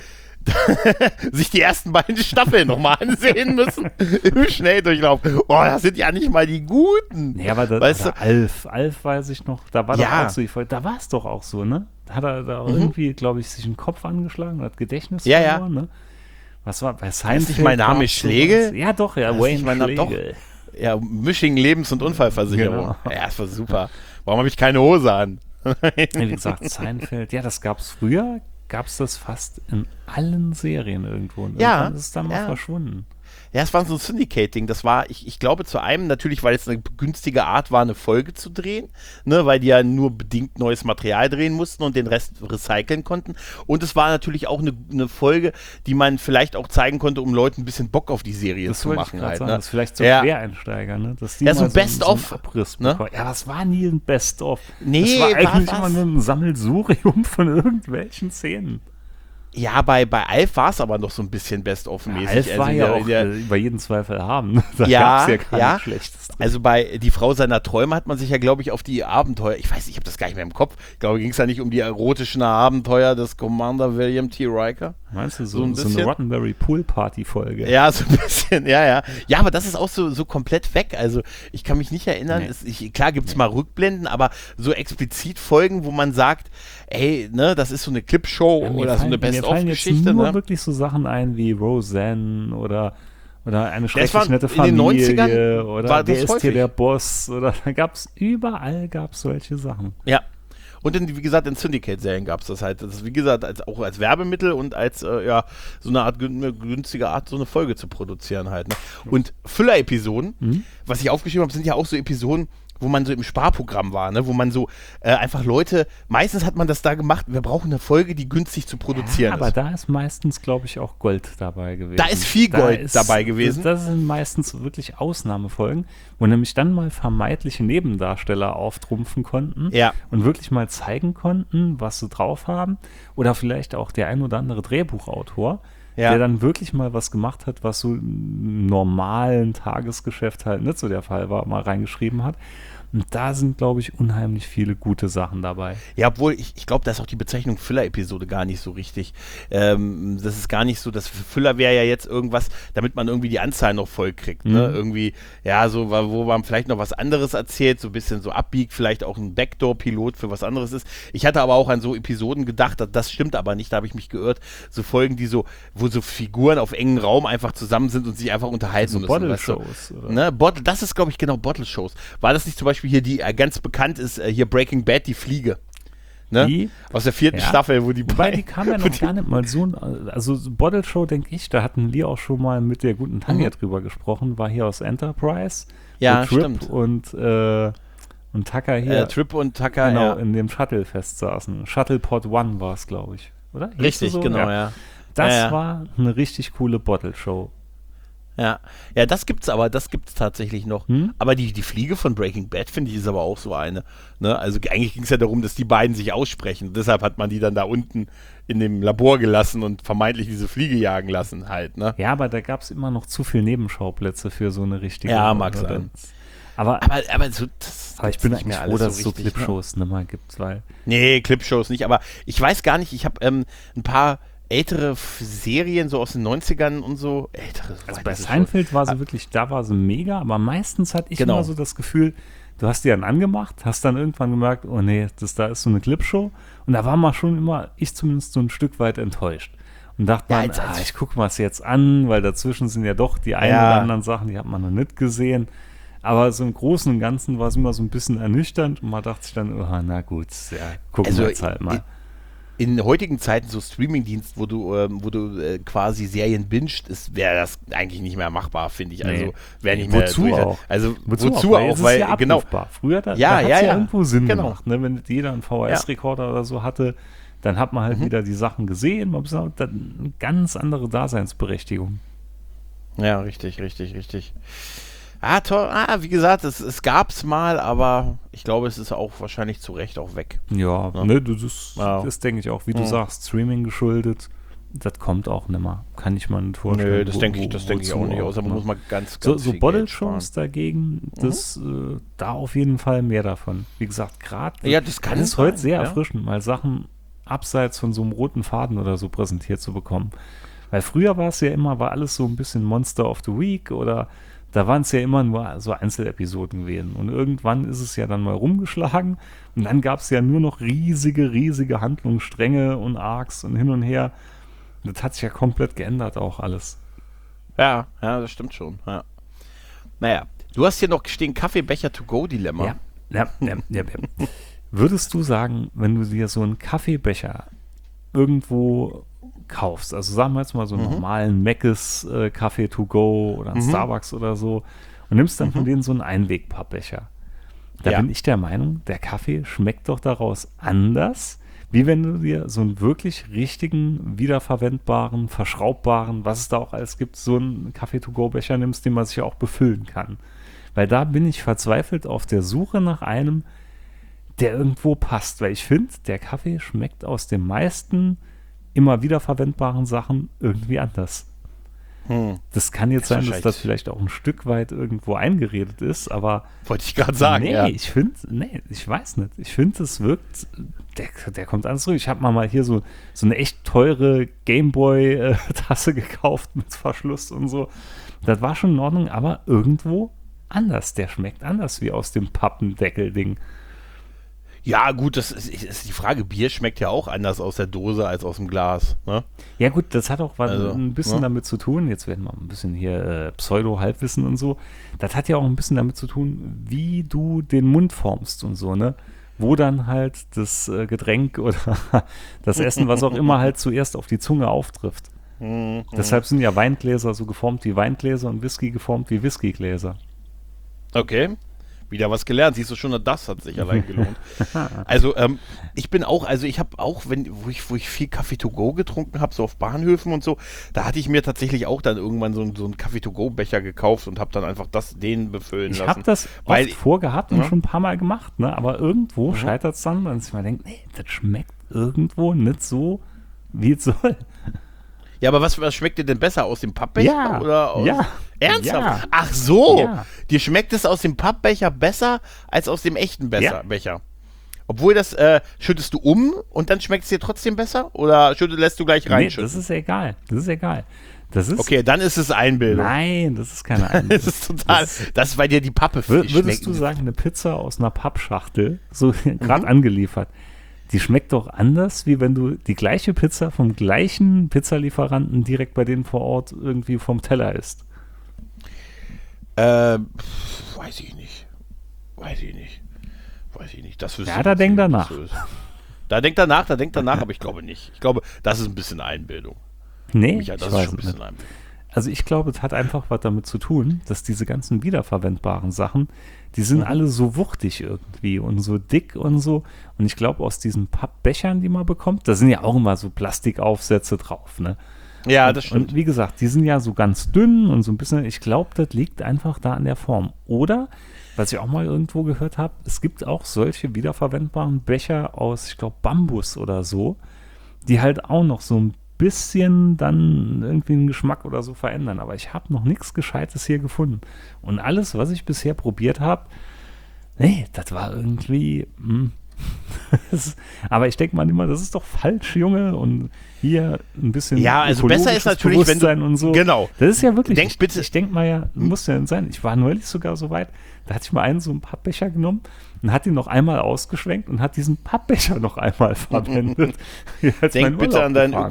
Speaker 2: sich die ersten beiden Staffeln nochmal ansehen müssen im Schnelldurchlauf. Oh, das sind ja nicht mal die Guten.
Speaker 3: Ja, aber Alf weiß ich noch, da war doch auch so die Folge, da war es doch auch so, ne? Hat er da irgendwie, glaube ich, sich den Kopf angeschlagen und hat Gedächtnis verloren, ne? Was war bei Seinfeld?
Speaker 2: Ist nicht mein Name Schlegel?
Speaker 3: Ja, doch, Wayne Schlegel.
Speaker 2: Ja, Misching Lebens- und Unfallversicherung.
Speaker 3: Genau.
Speaker 2: Ja, das war super. Warum habe ich keine Hose an?
Speaker 3: Wie gesagt, Seinfeld, ja, das gab es früher, gab es das fast in allen Serien irgendwo. Und irgendwann ist es dann mal verschwunden.
Speaker 2: Ja, es war so ein Syndicating. Das war, ich glaube, zu einem natürlich, weil es eine günstige Art war, eine Folge zu drehen, ne, weil die ja nur bedingt neues Material drehen mussten und den Rest recyceln konnten. Und es war natürlich auch eine Folge, die man vielleicht auch zeigen konnte, um Leuten ein bisschen Bock auf die Serie zu machen. Halt,
Speaker 3: sagen,
Speaker 2: ne?
Speaker 3: Das ist vielleicht so Quereinsteiger, ne? Dass die
Speaker 2: so ein Best-of.
Speaker 3: Ne? Ja, das war nie ein Best-of.
Speaker 2: Nee,
Speaker 3: das war eigentlich immer nur ein Sammelsurium von irgendwelchen Szenen.
Speaker 2: Ja, bei Alf war es aber noch so ein bisschen Best-of-mäßig.
Speaker 3: Alf war ja auch über jeden Zweifel haben. Da gab es ja kein Schlechtes drin.
Speaker 2: Also bei Die Frau seiner Träume hat man sich ja, glaube ich, auf die Abenteuer, ich weiß, ich habe das gar nicht mehr im Kopf, ich glaube, ging es ja nicht um die erotischen Abenteuer des Commander William T. Riker.
Speaker 3: Meinst du, so eine Roddenberry Pool-Party-Folge?
Speaker 2: Ja, so ein bisschen, ja. Ja, aber das ist auch so komplett weg. Also ich kann mich nicht erinnern, klar gibt es mal Rückblenden, aber so explizit Folgen, wo man sagt, ey, ne, das ist so eine Clipshow oder so eine Best-of-Geschichte.
Speaker 3: Mir fallen jetzt nur
Speaker 2: ne?
Speaker 3: wirklich so Sachen ein wie Roseanne oder eine schrecklich nette
Speaker 2: Familie. In den 90ern
Speaker 3: oder wer ist hier der Boss? Oder da überall gab es solche Sachen.
Speaker 2: Ja. Und wie gesagt, in Syndicate-Serien gab es das halt. Das ist, wie gesagt, auch als Werbemittel und als so eine Art günstige Art, so eine Folge zu produzieren halt. Ne? Und Füller-Episoden, was ich aufgeschrieben habe, sind ja auch so Episoden, wo man so im Sparprogramm war, ne? Wo man so einfach Leute, meistens hat man das da gemacht, wir brauchen eine Folge, die günstig zu produzieren ist.
Speaker 3: Aber da ist meistens, glaube ich, auch Gold dabei gewesen.
Speaker 2: Da ist viel Gold dabei gewesen.
Speaker 3: Das sind meistens wirklich Ausnahmefolgen, wo nämlich dann mal vermeintliche Nebendarsteller auftrumpfen konnten und wirklich mal zeigen konnten, was sie drauf haben. Oder vielleicht auch der ein oder andere Drehbuchautor, der dann wirklich mal was gemacht hat, was so im normalen Tagesgeschäft halt nicht so der Fall war, mal reingeschrieben hat. Und da sind, glaube ich, unheimlich viele gute Sachen dabei.
Speaker 2: Ja, obwohl, ich glaube, da ist auch die Bezeichnung Füller-Episode gar nicht so richtig. Das ist gar nicht so, das Füller wäre ja jetzt irgendwas, damit man irgendwie die Anzahl noch voll kriegt. Ne? Irgendwie, so, wo man vielleicht noch was anderes erzählt, so ein bisschen so abbiegt, vielleicht auch ein Backdoor-Pilot für was anderes ist. Ich hatte aber auch an so Episoden gedacht, das stimmt aber nicht, da habe ich mich geirrt. So Folgen, wo so Figuren auf engen Raum einfach zusammen sind und sich einfach unterhalten müssen.
Speaker 3: Bottle-Shows.
Speaker 2: Ne? Das ist, glaube ich, genau Bottle-Shows. War das nicht zum Beispiel hier, die ganz bekannt ist, hier Breaking Bad, die Fliege. Ne? Aus der 4. Staffel, wo die
Speaker 3: kam ja noch gar nicht mal so, also Bottle Show, denke ich, da hatten wir auch schon mal mit der guten Tanja drüber gesprochen, war hier aus Enterprise.
Speaker 2: Ja,
Speaker 3: Trip
Speaker 2: stimmt.
Speaker 3: Und Tucker hier.
Speaker 2: Trip und Tucker,
Speaker 3: genau, in dem Shuttle festsaßen. Shuttlepod One war es, glaube ich, oder?
Speaker 2: Richtig, so? Genau, ja.
Speaker 3: Das war eine richtig coole Bottle Show.
Speaker 2: Ja, das gibt's tatsächlich noch. Aber die Fliege von Breaking Bad, finde ich, ist aber auch so eine. Ne? Also eigentlich ging es ja darum, dass die beiden sich aussprechen. Deshalb hat man die dann da unten in dem Labor gelassen und vermeintlich diese Fliege jagen lassen halt. Ne?
Speaker 3: Ja, aber da gab es immer noch zu viele Nebenschauplätze für so eine richtige.
Speaker 2: Ja, mag sein.
Speaker 3: Aber ich bin eigentlich froh, dass es so Clipshows nicht mehr gibt, weil.
Speaker 2: Nee, Clipshows nicht, aber ich weiß gar nicht, ich habe ein paar ältere Serien, so aus den 90ern und so.
Speaker 3: Also bei Seinfeld war sie wirklich, da war sie mega, aber meistens hatte ich immer so das Gefühl, du hast die dann angemacht, hast dann irgendwann gemerkt, oh nee, da ist so eine Clipshow und da war man schon immer, ich zumindest so ein Stück weit enttäuscht. Und dachte man, ich gucke mal es jetzt an, weil dazwischen sind ja doch die einen oder anderen Sachen, die hat man noch nicht gesehen. Aber so im Großen und Ganzen war es immer so ein bisschen ernüchternd und man dachte sich dann, na gut, gucken wir jetzt halt mal.
Speaker 2: in heutigen Zeiten so Streamingdienst, wo du quasi Serien bingst, wäre das eigentlich nicht mehr machbar, finde ich. Also wäre nicht mehr.
Speaker 3: Wozu auch?
Speaker 2: Also
Speaker 3: wozu
Speaker 2: auch? Weil
Speaker 3: ja
Speaker 2: genau.
Speaker 3: Früher hat es ja irgendwo Sinn
Speaker 2: genau.
Speaker 3: gemacht. Ne? Wenn jeder einen VHS-Rekorder oder so hatte, dann hat man halt wieder die Sachen gesehen. Man hat eine ganz andere Daseinsberechtigung.
Speaker 2: Ja, richtig. Toll. Wie gesagt, es gab es mal, aber ich glaube, es ist auch wahrscheinlich zu Recht auch weg.
Speaker 3: Ja, ne, das denke ich auch, wie du sagst, Streaming geschuldet. Das kommt auch nicht mehr. Kann ich mir nicht vorstellen.
Speaker 2: Nö, das denke ich auch nicht. Außer man muss mal ganz
Speaker 3: so Bottle-Shows dagegen, da auf jeden Fall mehr davon. Wie gesagt, gerade
Speaker 2: das
Speaker 3: ist heute sehr erfrischend, mal Sachen abseits von so einem roten Faden oder so präsentiert zu bekommen. Weil früher war alles so ein bisschen Monster of the Week oder da waren es ja immer nur so Einzelepisoden gewesen. Und irgendwann ist es ja dann mal rumgeschlagen und dann gab es ja nur noch riesige Handlungsstränge und Arcs und hin und her. Das hat sich ja komplett geändert auch alles.
Speaker 2: Ja, das stimmt schon. Ja. Naja, du hast hier noch stehen Kaffeebecher-to-go-Dilemma.
Speaker 3: Ja. Würdest du sagen, wenn du dir so einen Kaffeebecher irgendwo kaufst, also sagen wir jetzt mal so einen normalen Mc's Kaffee to go oder einen Starbucks oder so und nimmst dann von denen so einen Einwegpappbecher. Da bin ich der Meinung, der Kaffee schmeckt doch daraus anders, wie wenn du dir so einen wirklich richtigen, wiederverwendbaren, verschraubbaren, was es da auch alles gibt, so einen Kaffee to go Becher nimmst, den man sich ja auch befüllen kann. Weil da bin ich verzweifelt auf der Suche nach einem, der irgendwo passt, weil ich finde, der Kaffee schmeckt aus den meisten immer wiederverwendbaren Sachen irgendwie anders. Das kann jetzt sein, dass das vielleicht auch ein Stück weit irgendwo eingeredet ist, aber
Speaker 2: wollte ich gerade sagen,
Speaker 3: ich weiß nicht. Ich finde, es wirkt, der kommt anders zurück. Ich habe mal hier so eine echt teure Gameboy-Tasse gekauft mit Verschluss und so. Das war schon in Ordnung, aber irgendwo anders. Der schmeckt anders wie aus dem Pappendeckel-Ding.
Speaker 2: Ja, gut, das ist die Frage. Bier schmeckt ja auch anders aus der Dose als aus dem Glas. Ne?
Speaker 3: Ja gut, das hat auch ein bisschen damit zu tun, jetzt werden wir ein bisschen hier Pseudo-Halbwissen und so, das hat ja auch ein bisschen damit zu tun, wie du den Mund formst und so, ne? Wo dann halt das Getränk oder das Essen, was auch immer halt zuerst auf die Zunge auftrifft. Deshalb sind ja Weingläser so geformt wie Weingläser und Whisky geformt wie Whiskygläser.
Speaker 2: Okay. Wieder was gelernt. Siehst du schon, das hat sich allein gelohnt. Also, ich habe auch, wo ich viel Kaffee to go getrunken habe, so auf Bahnhöfen und so, da hatte ich mir tatsächlich auch dann irgendwann so einen Kaffee to go Becher gekauft und habe dann einfach den befüllen lassen.
Speaker 3: Ich habe das oft vorgehabt und schon ein paar Mal gemacht, ne? Aber irgendwo scheitert es dann, dass ich mir denke, nee, das schmeckt irgendwo nicht so, wie es soll.
Speaker 2: Ja, aber was schmeckt dir denn besser? Aus dem Pappbecher? Oder aus Ernsthaft?
Speaker 3: Ja.
Speaker 2: Ach so,
Speaker 3: Ja.
Speaker 2: Dir schmeckt es aus dem Pappbecher besser als aus dem echten Becher? Obwohl schüttest du um und dann schmeckt es dir trotzdem besser? Oder lässt du gleich reinschütten?
Speaker 3: Nee, das ist egal.
Speaker 2: Okay, dann ist es Einbildung.
Speaker 3: Nein, das ist keine Einbildung.
Speaker 2: Das ist total, das ist, weil dir die Pappe
Speaker 3: Würdest du sagen, eine Pizza aus einer Pappschachtel, so gerade angeliefert, die schmeckt doch anders, wie wenn du die gleiche Pizza vom gleichen Pizzalieferanten direkt bei denen vor Ort irgendwie vom Teller isst?
Speaker 2: Weiß ich nicht. Das
Speaker 3: da denkt danach.
Speaker 2: Da denkt danach, aber ich glaube nicht. Ich glaube, das ist ein bisschen Einbildung.
Speaker 3: Nee,
Speaker 2: Michael, das ist schon ein bisschen Einbildung.
Speaker 3: Also ich glaube, es hat einfach was damit zu tun, dass diese ganzen wiederverwendbaren Sachen, die sind alle so wuchtig irgendwie und so dick und so. Und ich glaube, aus diesen Pappbechern, die man bekommt, da sind ja auch immer so Plastikaufsätze drauf, ne?
Speaker 2: Ja, das stimmt.
Speaker 3: Und wie gesagt, die sind ja so ganz dünn und so ein bisschen, ich glaube, das liegt einfach da an der Form. Oder, was ich auch mal irgendwo gehört habe, es gibt auch solche wiederverwendbaren Becher aus, ich glaube, Bambus oder so, die halt auch noch so ein bisschen dann irgendwie einen Geschmack oder so verändern. Aber ich habe noch nichts Gescheites hier gefunden. Und alles, was ich bisher probiert habe, nee, das war irgendwie... Aber ich denke mal immer, das ist doch falsch, Junge, und hier ein bisschen
Speaker 2: also besser ist natürlich, wenn du
Speaker 3: und so.
Speaker 2: Genau.
Speaker 3: Das ist ja wirklich,
Speaker 2: bitte.
Speaker 3: Ich denke mal ja, muss ja sein. Ich war neulich sogar so weit, da hatte ich mal so einen Pappbecher genommen und hat ihn noch einmal ausgeschwenkt und hat diesen Pappbecher noch einmal verwendet.
Speaker 2: Denk bitte an deinen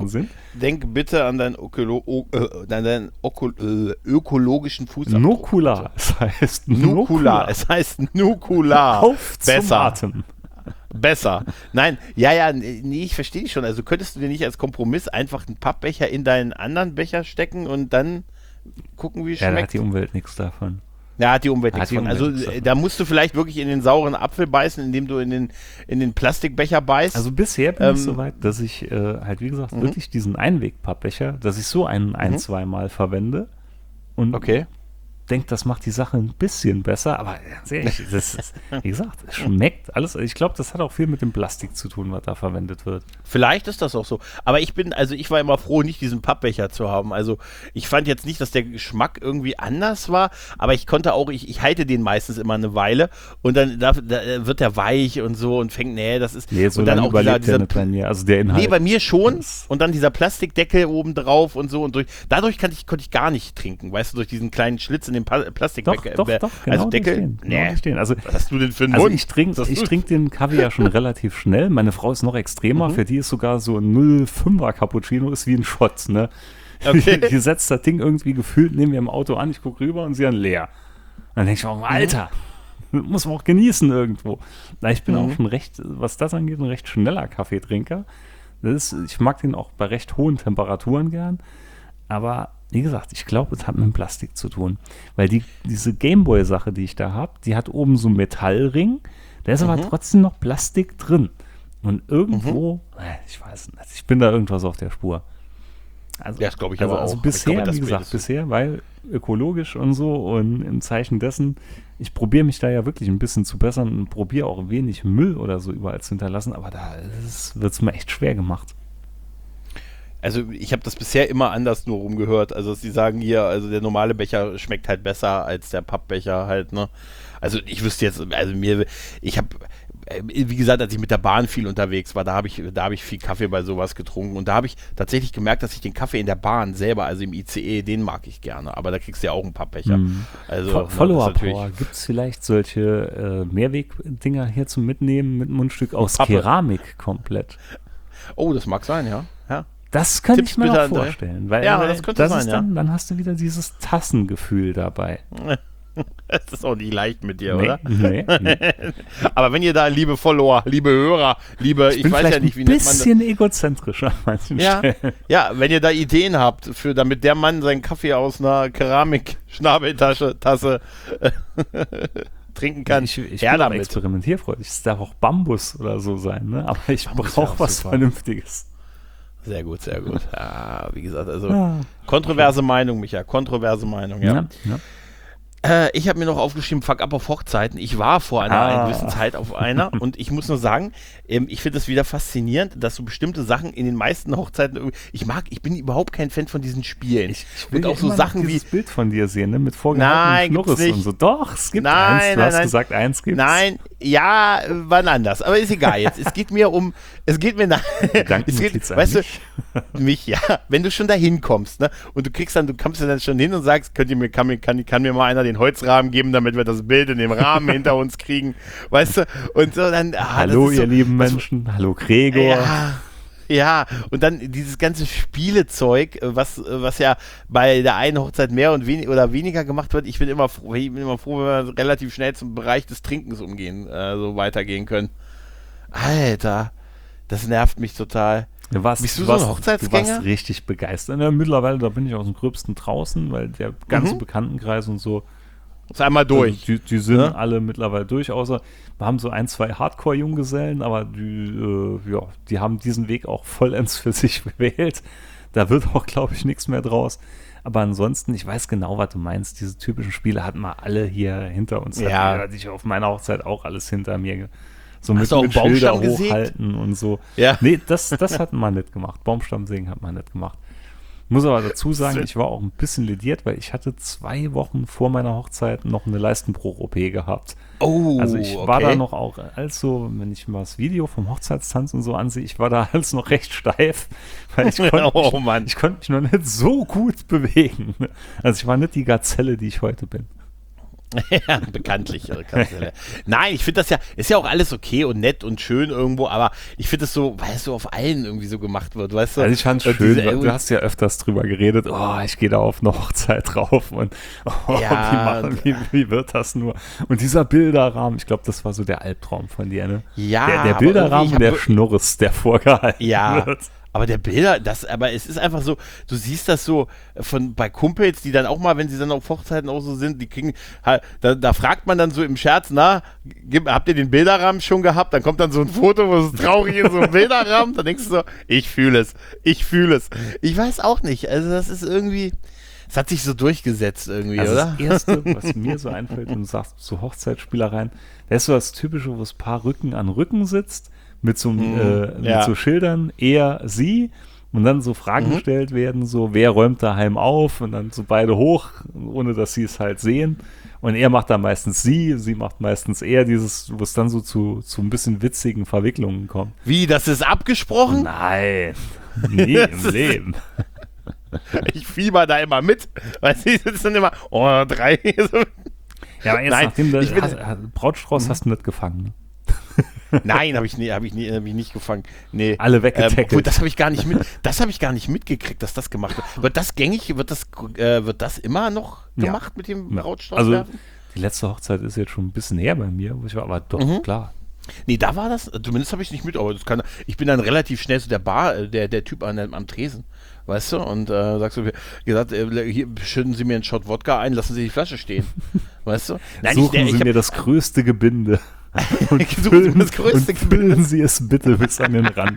Speaker 2: ökologischen Fußabdruck.
Speaker 3: Nukular, es heißt
Speaker 2: Nukular.
Speaker 3: Auf
Speaker 2: Besser.
Speaker 3: zum Atem.
Speaker 2: Besser. Nein, nee, ich verstehe dich schon. Also könntest du dir nicht als Kompromiss einfach einen Pappbecher in deinen anderen Becher stecken und dann gucken, wie es schmeckt?
Speaker 3: Ja, da hat die Umwelt nichts davon.
Speaker 2: Ja, hat die Umwelt nichts von. Also da musst du vielleicht wirklich in den sauren Apfel beißen, indem du in den Plastikbecher beißt.
Speaker 3: Also bisher bin ich so weit, dass ich halt, wie gesagt, wirklich diesen Einwegpappbecher, dass ich so ein, zweimal verwende und denke, das macht die Sache ein bisschen besser, aber ganz ehrlich, das ist, wie gesagt, es schmeckt alles. Ich glaube, das hat auch viel mit dem Plastik zu tun, was da verwendet wird.
Speaker 2: Vielleicht ist das auch so. Aber ich war immer froh, nicht diesen Pappbecher zu haben. Also ich fand jetzt nicht, dass der Geschmack irgendwie anders war, aber ich konnte auch, ich halte den meistens immer eine Weile und dann da wird der weich und so und fängt, das ist...
Speaker 3: Nee, so
Speaker 2: und dann
Speaker 3: lange
Speaker 2: auch
Speaker 3: überlebt der nicht bei mir, also der Inhalt.
Speaker 2: Nee, bei mir schon und dann dieser Plastikdeckel oben drauf und so und dadurch konnte ich gar nicht trinken, weißt du, durch diesen kleinen Schlitz in dem Plastikbecher.
Speaker 3: Doch, genau,
Speaker 2: also Deckel.
Speaker 3: Stehen. Also,
Speaker 2: was hast du denn für einen
Speaker 3: also
Speaker 2: Mund?
Speaker 3: ich trinke den Kaffee ja schon relativ schnell. Meine Frau ist noch extremer. Für die ist sogar so ein 0,5er Cappuccino ist wie ein Shot, ne?
Speaker 2: Okay.
Speaker 3: Die setzt das Ding irgendwie gefühlt neben mir im Auto an. Ich gucke rüber und sie dann leer. Dann denke ich auch, Alter, muss man auch genießen irgendwo. Ich bin auch schon recht, was das angeht, ein recht schneller Kaffeetrinker. Ich mag den auch bei recht hohen Temperaturen gern. Aber wie gesagt, ich glaube, es hat mit dem Plastik zu tun. Weil diese Gameboy-Sache, die ich da habe, die hat oben so einen Metallring, da ist aber trotzdem noch Plastik drin. Und irgendwo, ich weiß nicht, ich bin da irgendwas auf der Spur. Also,
Speaker 2: das glaube ich aber auch.
Speaker 3: Also bisher, wie gesagt, weil ökologisch und so und im Zeichen dessen, ich probiere mich da ja wirklich ein bisschen zu bessern und probiere auch wenig Müll oder so überall zu hinterlassen, aber da wird es mir echt schwer gemacht.
Speaker 2: Also ich habe das bisher immer anders nur rumgehört. Also sie sagen hier, also der normale Becher schmeckt halt besser als der Pappbecher halt, ne? Also ich wüsste jetzt, ich habe, wie gesagt, als ich mit der Bahn viel unterwegs war, da habe ich viel Kaffee bei sowas getrunken und da habe ich tatsächlich gemerkt, dass ich den Kaffee in der Bahn selber, also im ICE, den mag ich gerne, aber da kriegst du ja auch einen Pappbecher. Also
Speaker 3: Follower Power, gibt es vielleicht solche Mehrwegdinger hier zum Mitnehmen mit einem Mundstück aus
Speaker 2: Pappe.
Speaker 3: Keramik komplett?
Speaker 2: Oh, das mag sein, ja.
Speaker 3: Das könnte
Speaker 2: Tipps
Speaker 3: ich mir
Speaker 2: bitte
Speaker 3: auch
Speaker 2: an
Speaker 3: vorstellen, weil
Speaker 2: das könnte sein,
Speaker 3: ist dann hast du wieder dieses Tassengefühl dabei.
Speaker 2: Das ist auch nicht leicht mit dir,
Speaker 3: Nee.
Speaker 2: oder? Aber wenn ihr da, liebe Follower, liebe Hörer, ich weiß ja nicht, wie
Speaker 3: nennt man das. Ein bisschen egozentrischer an manchen Stellen.
Speaker 2: Ja, wenn ihr da Ideen habt, damit der Mann seinen Kaffee aus einer Keramik-Schnabeltasse trinken kann,
Speaker 3: Ich bin damit experimentierfreudig. Es darf auch Bambus oder so sein, ne? Aber ich brauche was
Speaker 2: super.
Speaker 3: Vernünftiges.
Speaker 2: Sehr gut, sehr gut. Ja, wie gesagt, also kontroverse Meinung, Micha, kontroverse Meinung, ja. Ich habe mir noch aufgeschrieben, fuck up auf Hochzeiten. Ich war vor einer gewissen Zeit auf einer und ich muss nur sagen, ich finde es wieder faszinierend, dass so bestimmte Sachen in den meisten Hochzeiten, ich bin überhaupt kein Fan von diesen Spielen.
Speaker 3: Ich will
Speaker 2: und auch so Sachen wie
Speaker 3: Bild von dir sehen, ne? Mit vorgehaltenem Schnurres und so. Doch, es gibt eins. Du hast gesagt, eins gibt's.
Speaker 2: Nein, ja, wann anders. Aber ist egal jetzt. Es geht mir weißt du, mich, ja, wenn du schon da hinkommst, ne? Und du kommst ja dann schon hin und sagst, kann mir mal einer den Holzrahmen geben, damit wir das Bild in dem Rahmen hinter uns kriegen, weißt du? Und so dann,
Speaker 3: hallo ihr lieben Menschen, hallo Gregor.
Speaker 2: Ja, und dann dieses ganze Spielezeug, was ja bei der einen Hochzeit mehr und weniger gemacht wird. Ich bin immer froh, wenn wir relativ schnell zum Bereich des Trinkens so weitergehen können. Alter, das nervt mich total. Bist du so ein Hochzeitsgänger?
Speaker 3: Du warst richtig begeistert. Ja, mittlerweile, da bin ich aus dem Gröbsten draußen, weil der ganze Bekanntenkreis und so
Speaker 2: ist einmal durch.
Speaker 3: Also die sind alle mittlerweile durch, außer wir haben so 1, 2 Hardcore-Junggesellen, aber die haben diesen Weg auch vollends für sich gewählt. Da wird auch, glaube ich, nichts mehr draus. Aber ansonsten, ich weiß genau, was du meinst. Diese typischen Spiele hatten wir alle hier hinter uns.
Speaker 2: Ja.
Speaker 3: Hatte ich auf meiner Hochzeit auch alles hinter mir. So
Speaker 2: Hast du auch
Speaker 3: mit Schilder
Speaker 2: Baumstamm
Speaker 3: hochhalten und so.
Speaker 2: Ja.
Speaker 3: Nee, das hat man nicht gemacht. Baumstammsägen hat man nicht gemacht. Muss aber dazu sagen, ich war auch ein bisschen lediert, weil ich hatte 2 Wochen vor meiner Hochzeit noch eine Leistenbruch-OP gehabt.
Speaker 2: Oh,
Speaker 3: also ich war da noch auch, wenn ich mal das Video vom Hochzeitstanz und so ansehe, ich war da alles noch recht steif, weil ich konnte mich noch nicht so gut bewegen. Also ich war nicht die Gazelle, die ich heute bin.
Speaker 2: Ja, bekanntlich. Nein, ich finde das ja, ist ja auch alles okay und nett und schön irgendwo, aber ich finde es so, weil es so auf allen irgendwie so gemacht wird, weißt du?
Speaker 3: Also ich fand es schön, du hast ja öfters drüber geredet, ich gehe da auf eine Hochzeit drauf und wie wird das nur? Und dieser Bilderrahmen, ich glaube, das war so der Albtraum von dir, ne?
Speaker 2: Ja,
Speaker 3: der Bilderrahmen, der Schnurres, der vorgehalten wird.
Speaker 2: Aber aber es ist einfach so, du siehst das so bei Kumpels, die dann auch mal, wenn sie dann auf Hochzeiten auch so sind, die kriegen, da fragt man dann so im Scherz, habt ihr den Bilderrahmen schon gehabt? Dann kommt dann so ein Foto, wo es traurig ist, so ein Bilderrahmen, dann denkst du so, ich fühle es. Ich weiß auch nicht, also das ist irgendwie, es hat sich so durchgesetzt irgendwie,
Speaker 3: also
Speaker 2: oder?
Speaker 3: Das Erste, was mir so einfällt, und du sagst so Hochzeitsspielereien, das ist so das Typische, wo das Paar Rücken an Rücken sitzt, mit so Schildern, er, sie, und dann so Fragen gestellt werden, so, wer räumt daheim auf, und dann so beide hoch, ohne dass sie es halt sehen, und er macht dann meistens sie macht meistens er, wo es dann so zu ein bisschen witzigen Verwicklungen kommt.
Speaker 2: Wie, das ist abgesprochen?
Speaker 3: Nein, nie im Leben.
Speaker 2: Ich fieber da immer mit, weil sie sitzen immer, 3.
Speaker 3: Ja, aber jetzt nachdem Brautstrauß hast du nicht gefangen, ne?
Speaker 2: Nein, habe ich nicht gefangen. Nee.
Speaker 3: Alle weggetackelt.
Speaker 2: Das habe ich gar nicht mitgekriegt, dass das gemacht wird. Wird das gängig? Wird das immer noch gemacht mit dem Brautstrauß? Also
Speaker 3: die letzte Hochzeit ist jetzt schon ein bisschen her bei mir, wo ich war, aber doch, klar.
Speaker 2: Nee, da war das, zumindest habe ich nicht mit, aber ich bin dann relativ schnell so der Typ am Tresen, weißt du, und sagst du, gesagt, hier schütten Sie mir einen Shot Wodka ein, lassen Sie die Flasche stehen, weißt du. Nein,
Speaker 3: Suchen Sie mir das größte Gebinde. Und füllen Sie es bitte bis an den Rand.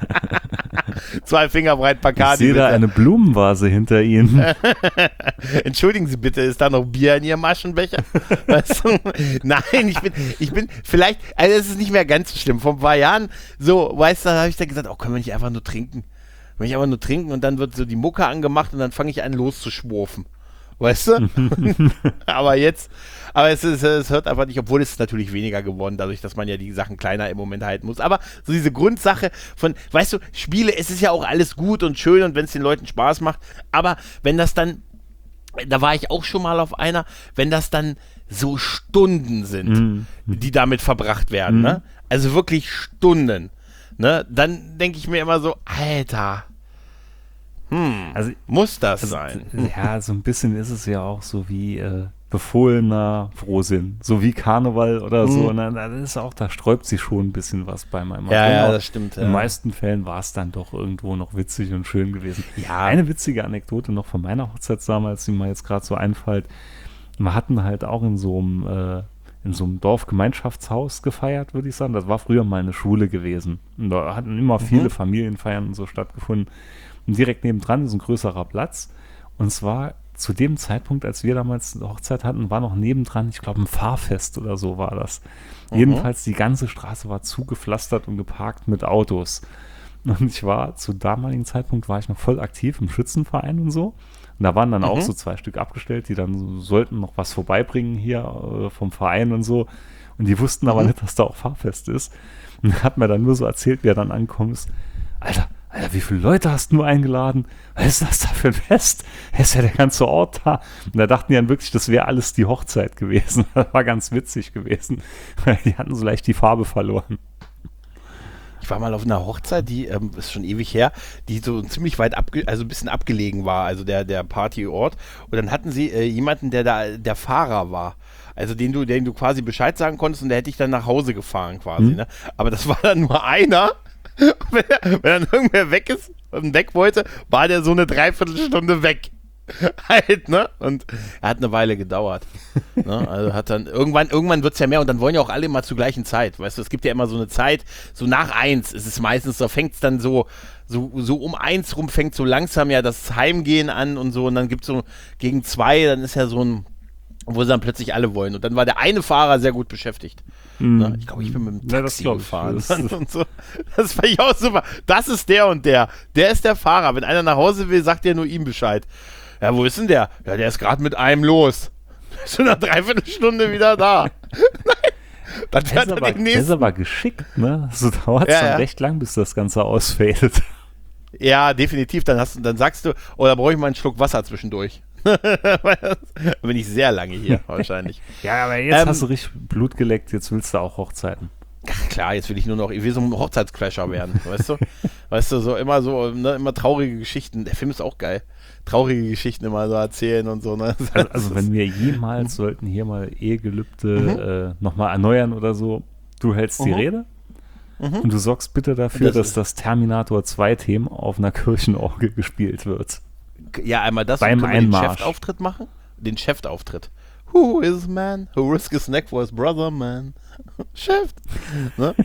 Speaker 2: 2 Finger breit Bacardi.
Speaker 3: Ich sehe da eine Blumenvase hinter Ihnen.
Speaker 2: Entschuldigen Sie bitte, ist da noch Bier in Ihrem Aschenbecher? Weißt du? Nein, ich bin vielleicht, also es ist nicht mehr ganz so schlimm. Vor ein paar Jahren, so, weißt du, da habe ich dann gesagt, können wir nicht einfach nur trinken? Wenn ich einfach nur trinken und dann wird so die Mucke angemacht und dann fange ich an loszuschwurfen. Weißt du? aber es hört einfach nicht, obwohl es natürlich weniger geworden, dadurch, dass man ja die Sachen kleiner im Moment halten muss. Aber so diese Grundsache von, weißt du, Spiele, es ist ja auch alles gut und schön und wenn es den Leuten Spaß macht, aber wenn das dann, da war ich auch schon mal auf einer, wenn das dann so Stunden sind, die damit verbracht werden, ne? Also wirklich Stunden, ne? Dann denke ich mir immer so, Alter, also, muss das sein?
Speaker 3: Ja, so ein bisschen ist es ja auch so wie befohlener Frohsinn, so wie Karneval oder so. Und dann, das ist auch, da sträubt sich schon ein bisschen was bei meinem Mann.
Speaker 2: Ja, das stimmt.
Speaker 3: In den meisten Fällen war es dann doch irgendwo noch witzig und schön gewesen.
Speaker 2: Ja.
Speaker 3: Eine witzige Anekdote noch von meiner Hochzeit damals, die mir jetzt gerade so einfällt. Wir hatten halt auch in so einem Dorfgemeinschaftshaus gefeiert, würde ich sagen. Das war früher mal eine Schule gewesen. Und da hatten immer viele Familienfeiern und so stattgefunden. Und direkt nebendran ist ein größerer Platz. Und zwar zu dem Zeitpunkt, als wir damals eine Hochzeit hatten, war noch nebendran, ich glaube, ein Fahrfest oder so war das. Jedenfalls, die ganze Straße war zugepflastert und geparkt mit Autos. Und ich war, zu damaligen Zeitpunkt war ich noch voll aktiv im Schützenverein und so. Und da waren dann auch so 2 Stück abgestellt, die dann sollten noch was vorbeibringen hier vom Verein und so. Und die wussten aber nicht, dass da auch Fahrfest ist. Und hat mir dann nur so erzählt, wie er dann angekommen ist. Alter, wie viele Leute hast du nur eingeladen? Was ist das da für ein Fest? Ist ja der ganze Ort da. Und da dachten die dann wirklich, das wäre alles die Hochzeit gewesen. Das war ganz witzig gewesen. Die hatten so leicht die Farbe verloren.
Speaker 2: Ich war mal auf einer Hochzeit, die ist schon ewig her, die so ziemlich weit also ein bisschen abgelegen war, also der Partyort. Und dann hatten sie jemanden, der da der Fahrer war. Also den du quasi Bescheid sagen konntest und der hätte dich dann nach Hause gefahren quasi. Ne? Aber das war dann nur einer. Wenn dann irgendwer weg ist und weg wollte, war der so eine Dreiviertelstunde weg. Halt, ne? Und er hat eine Weile gedauert. Ne? Also hat dann, irgendwann wird es ja mehr und dann wollen ja auch alle immer zur gleichen Zeit. Weißt du, es gibt ja immer so eine Zeit, so nach 1 ist es meistens, da fängt es dann so um 1 rum fängt so langsam ja das Heimgehen an und so und dann gibt es so gegen 2, dann ist ja so ein, wo sie dann plötzlich alle wollen. Und dann war der eine Fahrer sehr gut beschäftigt. Ne? Ich glaube, ich bin mit dem Taxi gefahren. Und so. Das fand ich auch super. Das ist der und der. Der ist der Fahrer. Wenn einer nach Hause will, sagt der nur ihm Bescheid. Ja, wo ist denn der? Ja, der ist gerade mit einem los. Ist schon nach 3/4 Stunde wieder da. Nein. Dann fährt er den nächsten.
Speaker 3: Das ist aber geschickt, ne? So dauert es dann recht lang, bis das Ganze ausfädelt.
Speaker 2: Ja, definitiv. Dann sagst du, da brauche ich mal einen Schluck Wasser zwischendurch. Bin ich sehr lange hier, wahrscheinlich.
Speaker 3: Ja, aber jetzt hast du richtig Blut geleckt, jetzt willst du auch Hochzeiten.
Speaker 2: Klar, jetzt will ich so ein Hochzeitscrasher werden, weißt du? Weißt du, immer traurige Geschichten. Der Film ist auch geil. Traurige Geschichten immer so erzählen und so, ne?
Speaker 3: Also wenn wir jemals sollten hier mal Ehegelübde nochmal erneuern oder so, du hältst die Rede und du sorgst bitte dafür, dass das Terminator 2-Thema auf einer Kirchenorgel gespielt wird.
Speaker 2: Ja, einmal das
Speaker 3: beim
Speaker 2: und können wir den
Speaker 3: Einmarsch.
Speaker 2: Chefauftritt machen? Den Chefauftritt. Who is man who risk his neck for his brother, man? Chef. Ne?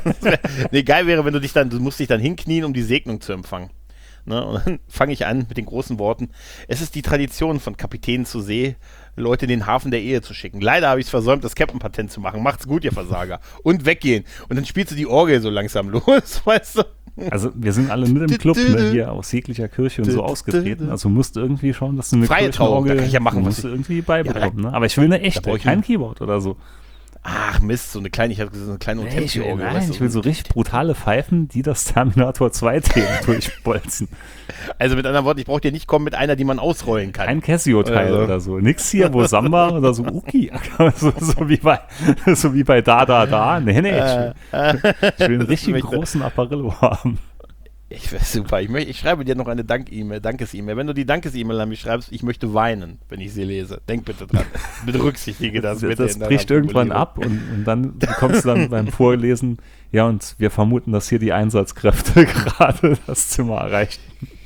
Speaker 2: Geil wäre, wenn du musst dich dann hinknien, um die Segnung zu empfangen. Ne? Und dann fange ich an mit den großen Worten. Es ist die Tradition von Kapitänen zur See, Leute in den Hafen der Ehe zu schicken. Leider habe ich es versäumt, das Captain-Patent zu machen. Macht's gut, ihr Versager. Und weggehen. Und dann spielst du die Orgel so langsam los, weißt du?
Speaker 3: Also wir sind alle mit im Club, ne, hier aus jeglicher Kirche und so ausgetreten. Also musst du irgendwie schauen, dass du eine
Speaker 2: freie Trauung, da kann ich ja machen,
Speaker 3: musst du irgendwie beibekommen. Ne? Aber ich will eine echte, kein Keyboard oder so.
Speaker 2: Ach Mist, ich habe so eine kleine Tempi-Orgel.
Speaker 3: Nein, ich will so richtig brutale Pfeifen, die das Terminator 2-Themen durchbolzen.
Speaker 2: Also mit anderen Worten, ich brauche dir nicht kommen mit einer, die man ausrollen kann.
Speaker 3: Kein Casio-Teil oder so. Nix hier, wo Samba oder so Uki. so wie bei Da. Nee, ich will einen richtig großen Apparillo haben.
Speaker 2: Ich wäre super. Ich schreibe dir noch eine Dankes-E-Mail. Wenn du die Dankes-E-Mail an mich schreibst, ich möchte weinen, wenn ich sie lese. Denk bitte dran. Berücksichtige das bitte.
Speaker 3: Das bricht irgendwann ab und dann bekommst du dann beim Vorlesen, ja, und wir vermuten, dass hier die Einsatzkräfte gerade das Zimmer erreichten.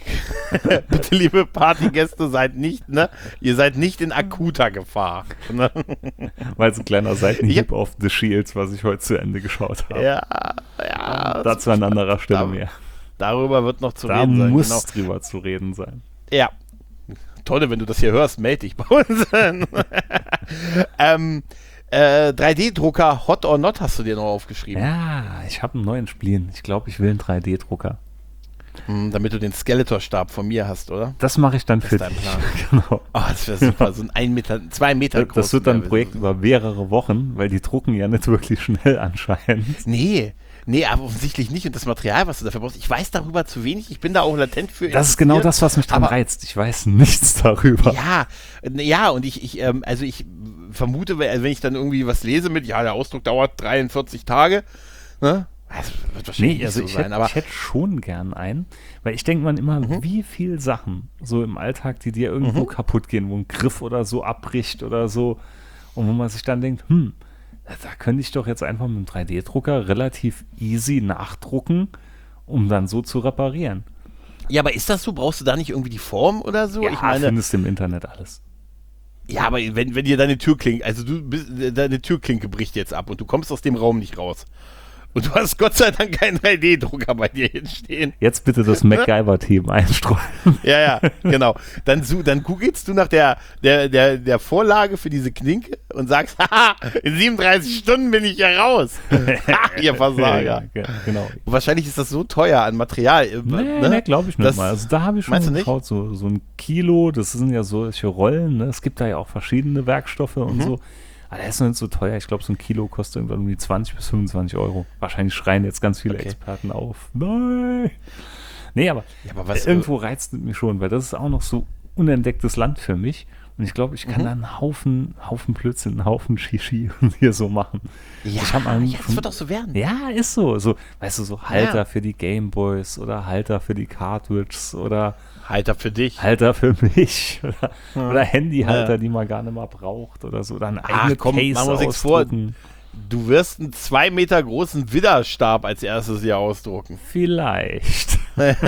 Speaker 2: Bitte, liebe Partygäste, ihr seid nicht in akuter Gefahr. Ne?
Speaker 3: Weil es ein kleiner Seitenhieb auf The Shield, was ich heute zu Ende geschaut habe.
Speaker 2: Ja.
Speaker 3: Dazu an anderer Stelle mehr.
Speaker 2: Darüber wird noch zu reden sein.
Speaker 3: Da muss drüber zu reden sein.
Speaker 2: Ja. Toll, wenn du das hier hörst, melde dich bei uns. 3D-Drucker Hot or Not hast du dir noch aufgeschrieben.
Speaker 3: Ja, ich habe einen neuen Spielen. Ich glaube, ich will einen 3D-Drucker.
Speaker 2: Damit du den Skeletor-Stab von mir hast, oder?
Speaker 3: Das mache ich dann für dich.
Speaker 2: Genau. Oh, das wäre super. So ein 2 Meter groß.
Speaker 3: Das wird dann ein Projekt über mehrere Wochen, weil die drucken ja nicht wirklich schnell anscheinend.
Speaker 2: Nee, aber offensichtlich nicht. Und das Material, was du dafür brauchst, ich weiß darüber zu wenig. Ich bin da auch latent für.
Speaker 3: Das ist genau das, was mich dran reizt. Ich weiß nichts darüber.
Speaker 2: Ja, und ich vermute, wenn ich dann irgendwie was lese der Ausdruck dauert 43 Tage, ne? Das wird wahrscheinlich nicht so sein.
Speaker 3: Ich hätte schon gern einen, weil ich denke man immer, wie viele Sachen so im Alltag, die dir irgendwo kaputt gehen, wo ein Griff oder so abbricht oder so, und wo man sich dann denkt, da könnte ich doch jetzt einfach mit einem 3D-Drucker relativ easy nachdrucken, um dann so zu reparieren.
Speaker 2: Ja, aber ist das so? Brauchst du da nicht irgendwie die Form oder so?
Speaker 3: Ja, ich meine, findest du im Internet alles.
Speaker 2: Ja, aber wenn dir deine deine Türklinke bricht jetzt ab und du kommst aus dem Raum nicht raus. Und du hast Gott sei Dank keinen 3D-Drucker bei dir hinstehen.
Speaker 3: Jetzt bitte das MacGyver-Team einstreuen.
Speaker 2: Ja, genau. Dann googelst du nach der Vorlage für diese Klinke und sagst, haha, in 37 Stunden bin ich hier raus. Ihr Versager.
Speaker 3: Ja, genau.
Speaker 2: Und wahrscheinlich ist das so teuer an Material.
Speaker 3: Nee, glaube ich nicht mal. Also da habe ich schon geschaut, so ein Kilo, das sind ja solche Rollen. Ne? Es gibt da ja auch verschiedene Werkstoffe und so. Aber der ist noch nicht so teuer. Ich glaube, so ein Kilo kostet irgendwann um die 20 bis 25 Euro. Wahrscheinlich schreien jetzt ganz viele Experten auf. Nein! Nee, aber irgendwo reizt es mich schon, weil das ist auch noch so unentdecktes Land für mich. Und ich glaube, ich kann da einen Haufen Blödsinn, einen Haufen Shishi hier so machen.
Speaker 2: Ja, das wird doch so werden.
Speaker 3: Ja, ist so. Weißt du, so Halter für die Gameboys oder Halter für die Cartridges oder
Speaker 2: Halter für dich.
Speaker 3: Halter für mich. Oder Handyhalter, die man gar nicht mehr braucht oder so. Oder ein eigenes Case ausdrucken.
Speaker 2: Du wirst einen 2 Meter großen Widderstab als erstes hier ausdrucken.
Speaker 3: Vielleicht.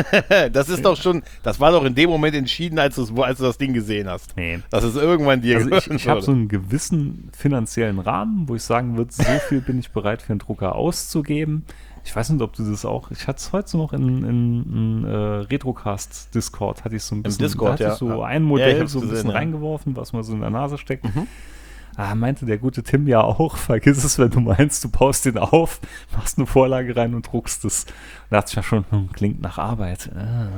Speaker 2: Das war doch in dem Moment entschieden, als du das Ding gesehen hast.
Speaker 3: Nee.
Speaker 2: Dass es irgendwann dir
Speaker 3: gehört. Ich habe so einen gewissen finanziellen Rahmen, wo ich sagen würde, so viel bin ich bereit für einen Drucker auszugeben. Ich weiß nicht, ob du das auch. Ich hatte es heute noch in Retrocast Discord, hatte ich so ein bisschen.
Speaker 2: Im Discord,
Speaker 3: ich so ein Modell so ein bisschen reingeworfen, was man so in der Nase steckt. Meinte der gute Tim ja auch, vergiss es, wenn du meinst, du baust den auf, machst eine Vorlage rein und druckst es. Da dachte ich ja schon, klingt nach Arbeit.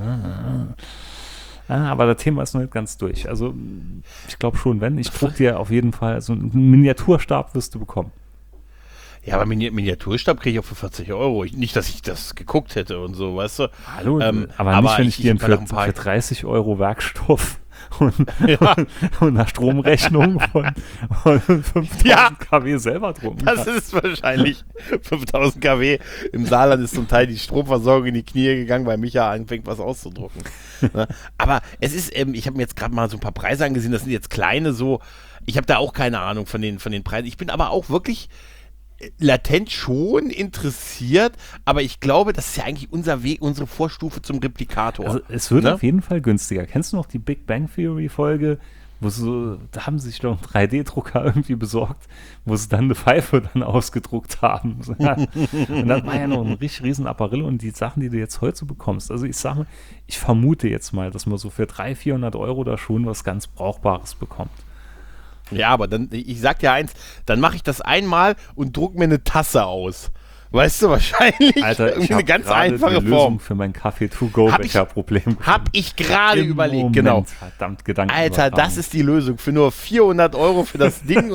Speaker 3: Aber das Thema ist noch nicht ganz durch. Also ich glaube schon, ich druck dir auf jeden Fall so einen Miniaturstab wirst du bekommen.
Speaker 2: Ja, aber Miniaturstab kriege ich auch für 40 Euro. Nicht, dass ich das geguckt hätte und so, weißt du.
Speaker 3: Hallo, aber nicht, wenn ich dir für 30 Euro Werkstoff und einer Stromrechnung von 5000 kW selber drucken
Speaker 2: Das ist wahrscheinlich 5000 kW. Im Saarland ist zum Teil die Stromversorgung in die Knie gegangen, weil Micha anfängt, was auszudrucken. Ne? Aber es ist, ich habe mir jetzt gerade mal so ein paar Preise angesehen, das sind jetzt kleine so, ich habe da auch keine Ahnung von den Preisen. Ich bin aber auch wirklich latent schon interessiert, aber ich glaube, das ist ja eigentlich unser Weg, unsere Vorstufe zum Replikator.
Speaker 3: Also es wird auf jeden Fall günstiger. Kennst du noch die Big Bang Theory Folge, da haben sie sich doch einen 3D-Drucker irgendwie besorgt, wo sie dann eine Pfeife dann ausgedruckt haben. Und das war ja noch ein richtig riesen Apparillo und die Sachen, die du jetzt heute so bekommst. Also ich sage mal, ich vermute jetzt mal, dass man so für 300-400 € da schon was ganz Brauchbares bekommt.
Speaker 2: Ja, aber dann, ich sag dir eins, dann mache ich das einmal und druck mir eine Tasse aus. Weißt du, wahrscheinlich
Speaker 3: Alter, ich
Speaker 2: eine ganz einfache
Speaker 3: die
Speaker 2: Form.
Speaker 3: Lösung für mein Kaffee-to-go-Becher-Problem.
Speaker 2: Hab ich gerade überlegt, genau.
Speaker 3: Verdammt, Gedanken.
Speaker 2: Alter, das ist die Lösung. Für nur 400 € für das Ding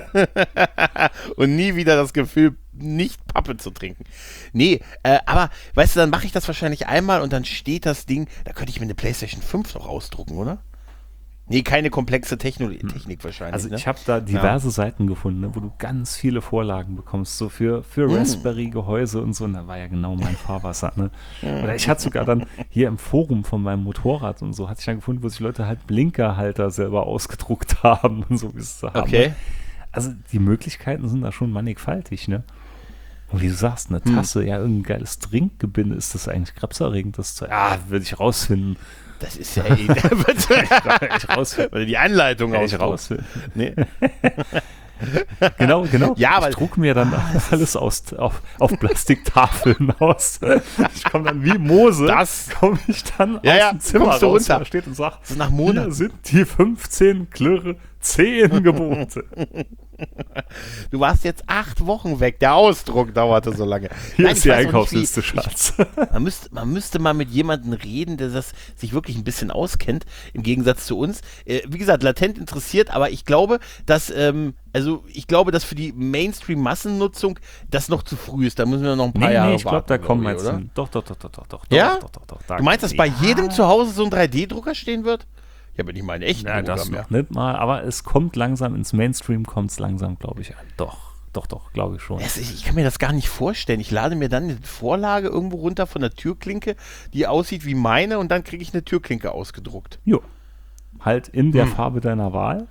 Speaker 2: und nie wieder das Gefühl, nicht Pappe zu trinken. Nee, aber, weißt du, dann mache ich das wahrscheinlich einmal und dann steht das Ding, da könnte ich mir eine PlayStation 5 noch ausdrucken, oder? Nee, keine komplexe Technik wahrscheinlich.
Speaker 3: Also ich habe da diverse Seiten gefunden, ne, wo du ganz viele Vorlagen bekommst, so für Raspberry-Gehäuse und so. Und da war ja genau mein Fahrwasser. Ne? Oder ich hatte sogar dann hier im Forum von meinem Motorrad und so, hatte ich dann gefunden, wo sich Leute halt Blinkerhalter selber ausgedruckt haben und so, wie es haben.
Speaker 2: Okay.
Speaker 3: Also die Möglichkeiten sind da schon mannigfaltig, ne? Und wie du sagst, eine Tasse, ja, irgendein geiles Trinkgebinde, ist das eigentlich krebserregend? Würde ich rausfinden.
Speaker 2: Das ist ja ich rausfinden. Oder die Anleitung
Speaker 3: rausfinden.
Speaker 2: Nee.
Speaker 3: Genau.
Speaker 2: Ja, aber
Speaker 3: ich drucke mir dann alles auf Plastiktafeln aus. Ich komme dann wie Mose, komme ich dann aus dem Zimmer raus,
Speaker 2: runter.
Speaker 3: Da steht und sagt,
Speaker 2: das ist nach Monaten.
Speaker 3: Hier sind die 15 klirre 10 Gebote.
Speaker 2: Du warst jetzt 8 Wochen weg. Der Ausdruck dauerte so lange.
Speaker 3: Hier ist die Einkaufsliste, Schatz.
Speaker 2: Man müsste mal mit jemandem reden, der sich wirklich ein bisschen auskennt, im Gegensatz zu uns. Wie gesagt, latent interessiert, aber ich glaube, dass für die Mainstream-Massennutzung das noch zu früh ist. Da müssen wir noch ein paar Jahre warten.
Speaker 3: Ich glaube, da kommen wir jetzt
Speaker 2: oder?
Speaker 3: hin. Doch.
Speaker 2: Ja?
Speaker 3: Doch.
Speaker 2: Du meinst, dass bei jedem zu Hause so ein 3D-Drucker stehen wird? Ich habe nicht meinen echten
Speaker 3: Drucker
Speaker 2: das mehr.
Speaker 3: Noch nicht mal, aber es kommt langsam, ins Mainstream kommt es langsam, glaube ich, an. Doch, glaube ich schon.
Speaker 2: Ich kann mir das gar nicht vorstellen. Ich lade mir dann eine Vorlage irgendwo runter von der Türklinke, die aussieht wie meine und dann kriege ich eine Türklinke ausgedruckt.
Speaker 3: Jo. Halt in der Farbe deiner Wahl.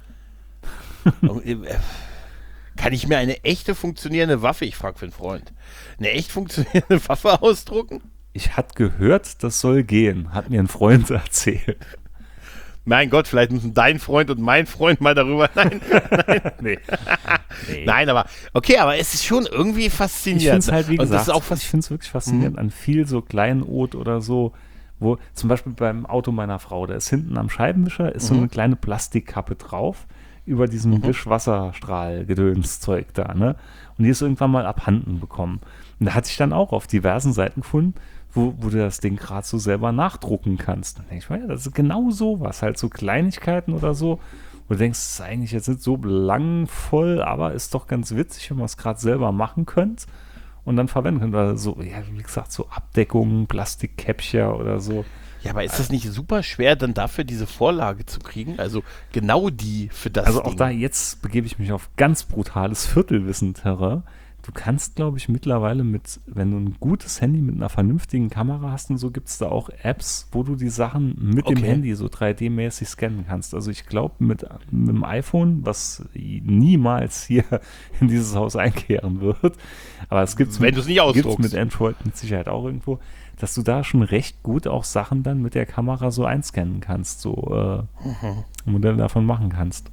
Speaker 2: Kann ich mir eine echte funktionierende Waffe, ich frage für einen Freund, eine echt funktionierende Waffe ausdrucken?
Speaker 3: Ich hatte gehört, das soll gehen, hat mir ein Freund erzählt.
Speaker 2: Mein Gott, vielleicht müssen dein Freund und mein Freund mal darüber. Nein.
Speaker 3: Nee.
Speaker 2: Nein, aber okay, aber es ist schon irgendwie faszinierend.
Speaker 3: Ich finde es halt, wie gesagt,
Speaker 2: ich
Speaker 3: finde es wirklich faszinierend an viel so Kleinod oder so, wo zum Beispiel beim Auto meiner Frau, da ist hinten am Scheibenwischer ist so eine kleine Plastikkappe drauf über diesem Wischwasserstrahl-Gedönszeug da, ne? Und die ist irgendwann mal abhanden bekommen. Und da hatte ich dann auch auf diversen Seiten gefunden, wo du das Ding gerade so selber nachdrucken kannst. Dann denke ich mir, ja, das ist genau sowas, halt so Kleinigkeiten oder so, wo du denkst, das ist eigentlich jetzt nicht so belangvoll, aber ist doch ganz witzig, wenn man es gerade selber machen könnt und dann verwenden könnt. Oder so, ja, wie gesagt, so Abdeckungen, Plastikkäppchen oder so.
Speaker 2: Ja, aber ist das nicht super schwer, dann dafür diese Vorlage zu kriegen? Also genau die für das
Speaker 3: Also auch
Speaker 2: Ding.
Speaker 3: da, jetzt begebe ich mich auf ganz brutales Viertelwissen-Terrain. Du kannst, glaube ich, mittlerweile wenn du ein gutes Handy mit einer vernünftigen Kamera hast und so, gibt es da auch Apps, wo du die Sachen mit dem Handy so 3D-mäßig scannen kannst. Also ich glaube, mit dem iPhone, was niemals hier in dieses Haus einkehren wird, aber es gibt es
Speaker 2: wenn du es nicht ausdruckst.
Speaker 3: Mit Android mit Sicherheit auch irgendwo, dass du da schon recht gut auch Sachen dann mit der Kamera so einscannen kannst, so Modelle davon machen kannst.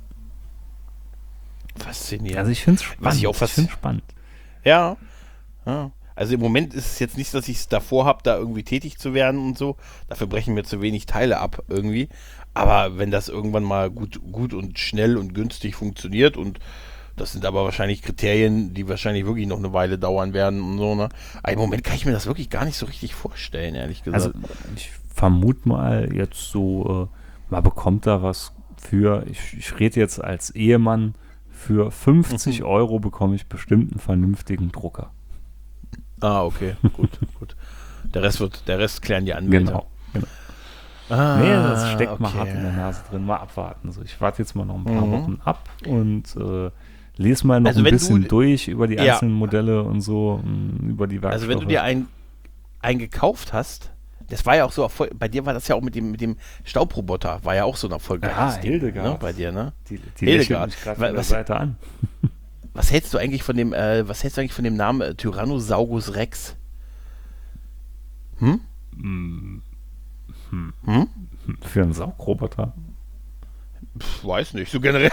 Speaker 2: Faszinierend.
Speaker 3: Also ich finde es spannend.
Speaker 2: Was ich auch
Speaker 3: spannend.
Speaker 2: Ja. Also im Moment ist es jetzt nicht, dass ich es davor habe, da irgendwie tätig zu werden und so. Dafür brechen mir zu wenig Teile ab irgendwie. Aber wenn das irgendwann mal gut und schnell und günstig funktioniert und das sind aber wahrscheinlich Kriterien, die wahrscheinlich wirklich noch eine Weile dauern werden und so, ne? Aber im Moment kann ich mir das wirklich gar nicht so richtig vorstellen, ehrlich gesagt.
Speaker 3: Also ich vermute mal jetzt so, man bekommt da was für, ich rede jetzt als Ehemann, für 50 € bekomme ich bestimmt einen vernünftigen Drucker.
Speaker 2: Ah, okay, gut. Der Rest klären die Anwälte.
Speaker 3: Genau. Nee, das steckt mal
Speaker 2: okay.
Speaker 3: hart in der Nase drin. Mal abwarten. So, ich warte jetzt mal noch ein paar Wochen ab und lese mal noch
Speaker 2: Also
Speaker 3: ein
Speaker 2: wenn
Speaker 3: bisschen
Speaker 2: du-
Speaker 3: durch über die
Speaker 2: Ja.
Speaker 3: einzelnen Modelle und so, über die Werkstoffe.
Speaker 2: Also wenn du dir einen gekauft hast, das war ja auch so, bei dir war das ja auch mit dem Staubroboter, war ja auch so ein erfolgreiches Ding,
Speaker 3: Hildegard.
Speaker 2: ne, bei dir, ne?
Speaker 3: die
Speaker 2: Hildegard.
Speaker 3: lächelt mich gerade
Speaker 2: Wa-
Speaker 3: von der
Speaker 2: was-
Speaker 3: Seite an.
Speaker 2: Was hältst du eigentlich von dem Namen Tyrannosaurus Rex? Hm?
Speaker 3: Für einen Saugroboter.
Speaker 2: Weiß nicht, so generell.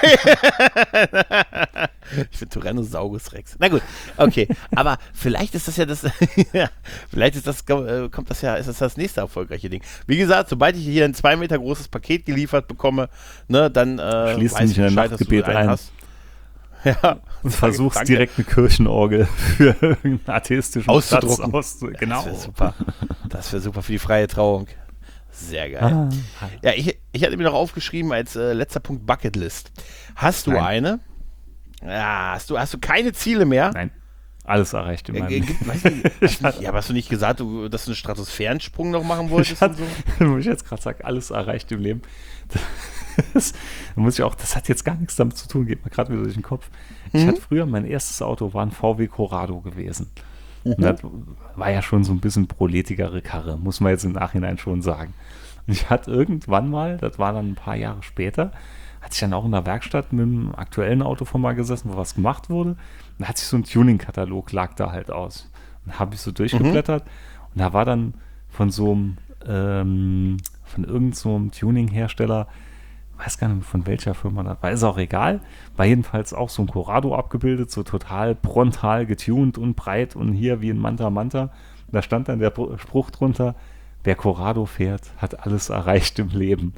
Speaker 2: Ich finde Tyrannosaurus Rex. Na gut, okay. Aber vielleicht ist das ja das, ja, vielleicht ist das, ist das nächste erfolgreiche Ding. Wie gesagt, sobald ich hier ein 2 Meter großes Paket geliefert bekomme, ne, dann
Speaker 3: Schließt
Speaker 2: weiß
Speaker 3: mich in ein
Speaker 2: Bescheid, dass du
Speaker 3: Nachtgebet
Speaker 2: einen
Speaker 3: ein.
Speaker 2: hast. Ja.
Speaker 3: Und
Speaker 2: Sag-
Speaker 3: versuchst
Speaker 2: danke.
Speaker 3: direkt eine Kirchenorgel für irgendeinen atheistischen
Speaker 2: Auszudrucken.
Speaker 3: Platz
Speaker 2: Das
Speaker 3: Genau.
Speaker 2: wäre super. Das wäre super für die freie Trauung. Sehr geil.
Speaker 3: Ah.
Speaker 2: Ja, ich hatte mir noch aufgeschrieben als letzter Punkt Bucketlist. Hast du
Speaker 3: Nein.
Speaker 2: eine? Ja, hast du keine Ziele mehr?
Speaker 3: Nein, alles erreicht in meinem Leben.
Speaker 2: Weiß nicht, ja, aber hast du nicht gesagt, dass du einen Stratosphärensprung noch machen wolltest?
Speaker 3: Hat,
Speaker 2: Und so?
Speaker 3: Wo ich jetzt gerade sage, alles erreicht im Leben. Das muss ich auch, das hat jetzt gar nichts damit zu tun, geht mir gerade wieder durch den Kopf. Ich hatte früher, mein erstes Auto war ein VW Corrado gewesen. Und das war ja schon so ein bisschen proletigere Karre, muss man jetzt im Nachhinein schon sagen. Und ich hatte irgendwann mal, das war dann ein paar Jahre später, hatte ich dann auch in der Werkstatt mit einem aktuellen Auto von mal gesessen, wo was gemacht wurde. Und da hat sich so ein Tuning-Katalog, lag da halt aus. Und habe ich so durchgeblättert und da war dann von so einem, von irgend so einem Tuning-Hersteller, weiß gar nicht von welcher Firma das war, ist auch egal, war jedenfalls auch so ein Corrado abgebildet, so total frontal getuned und breit und hier wie ein Manta Manta. Und da stand dann der Spruch drunter: Wer Corrado fährt, hat alles erreicht im Leben.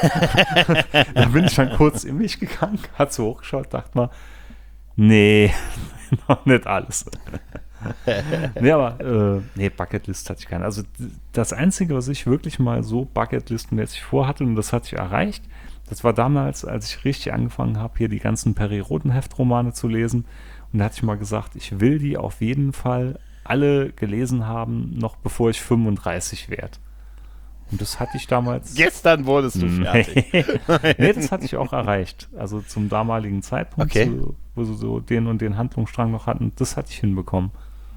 Speaker 3: Da bin ich dann kurz in mich gegangen, hat so hochgeschaut, dachte mal, nee, noch nicht alles. Nee, aber Bucketlist hatte ich keine. Also das Einzige, was ich wirklich mal so bucketlistenmäßig vorhatte, und das hatte ich erreicht, das war damals, als ich richtig angefangen habe, hier die ganzen Peri-Roten-Heftromane zu lesen. Und da hatte ich mal gesagt, ich will die auf jeden Fall alle gelesen haben, noch bevor ich 35 werde. Und das hatte ich damals.
Speaker 2: Gestern wurdest du fertig.
Speaker 3: Nee, das hatte ich auch erreicht. Also zum damaligen Zeitpunkt,
Speaker 2: Okay.
Speaker 3: wo sie so den und den Handlungsstrang noch hatten, das hatte ich hinbekommen.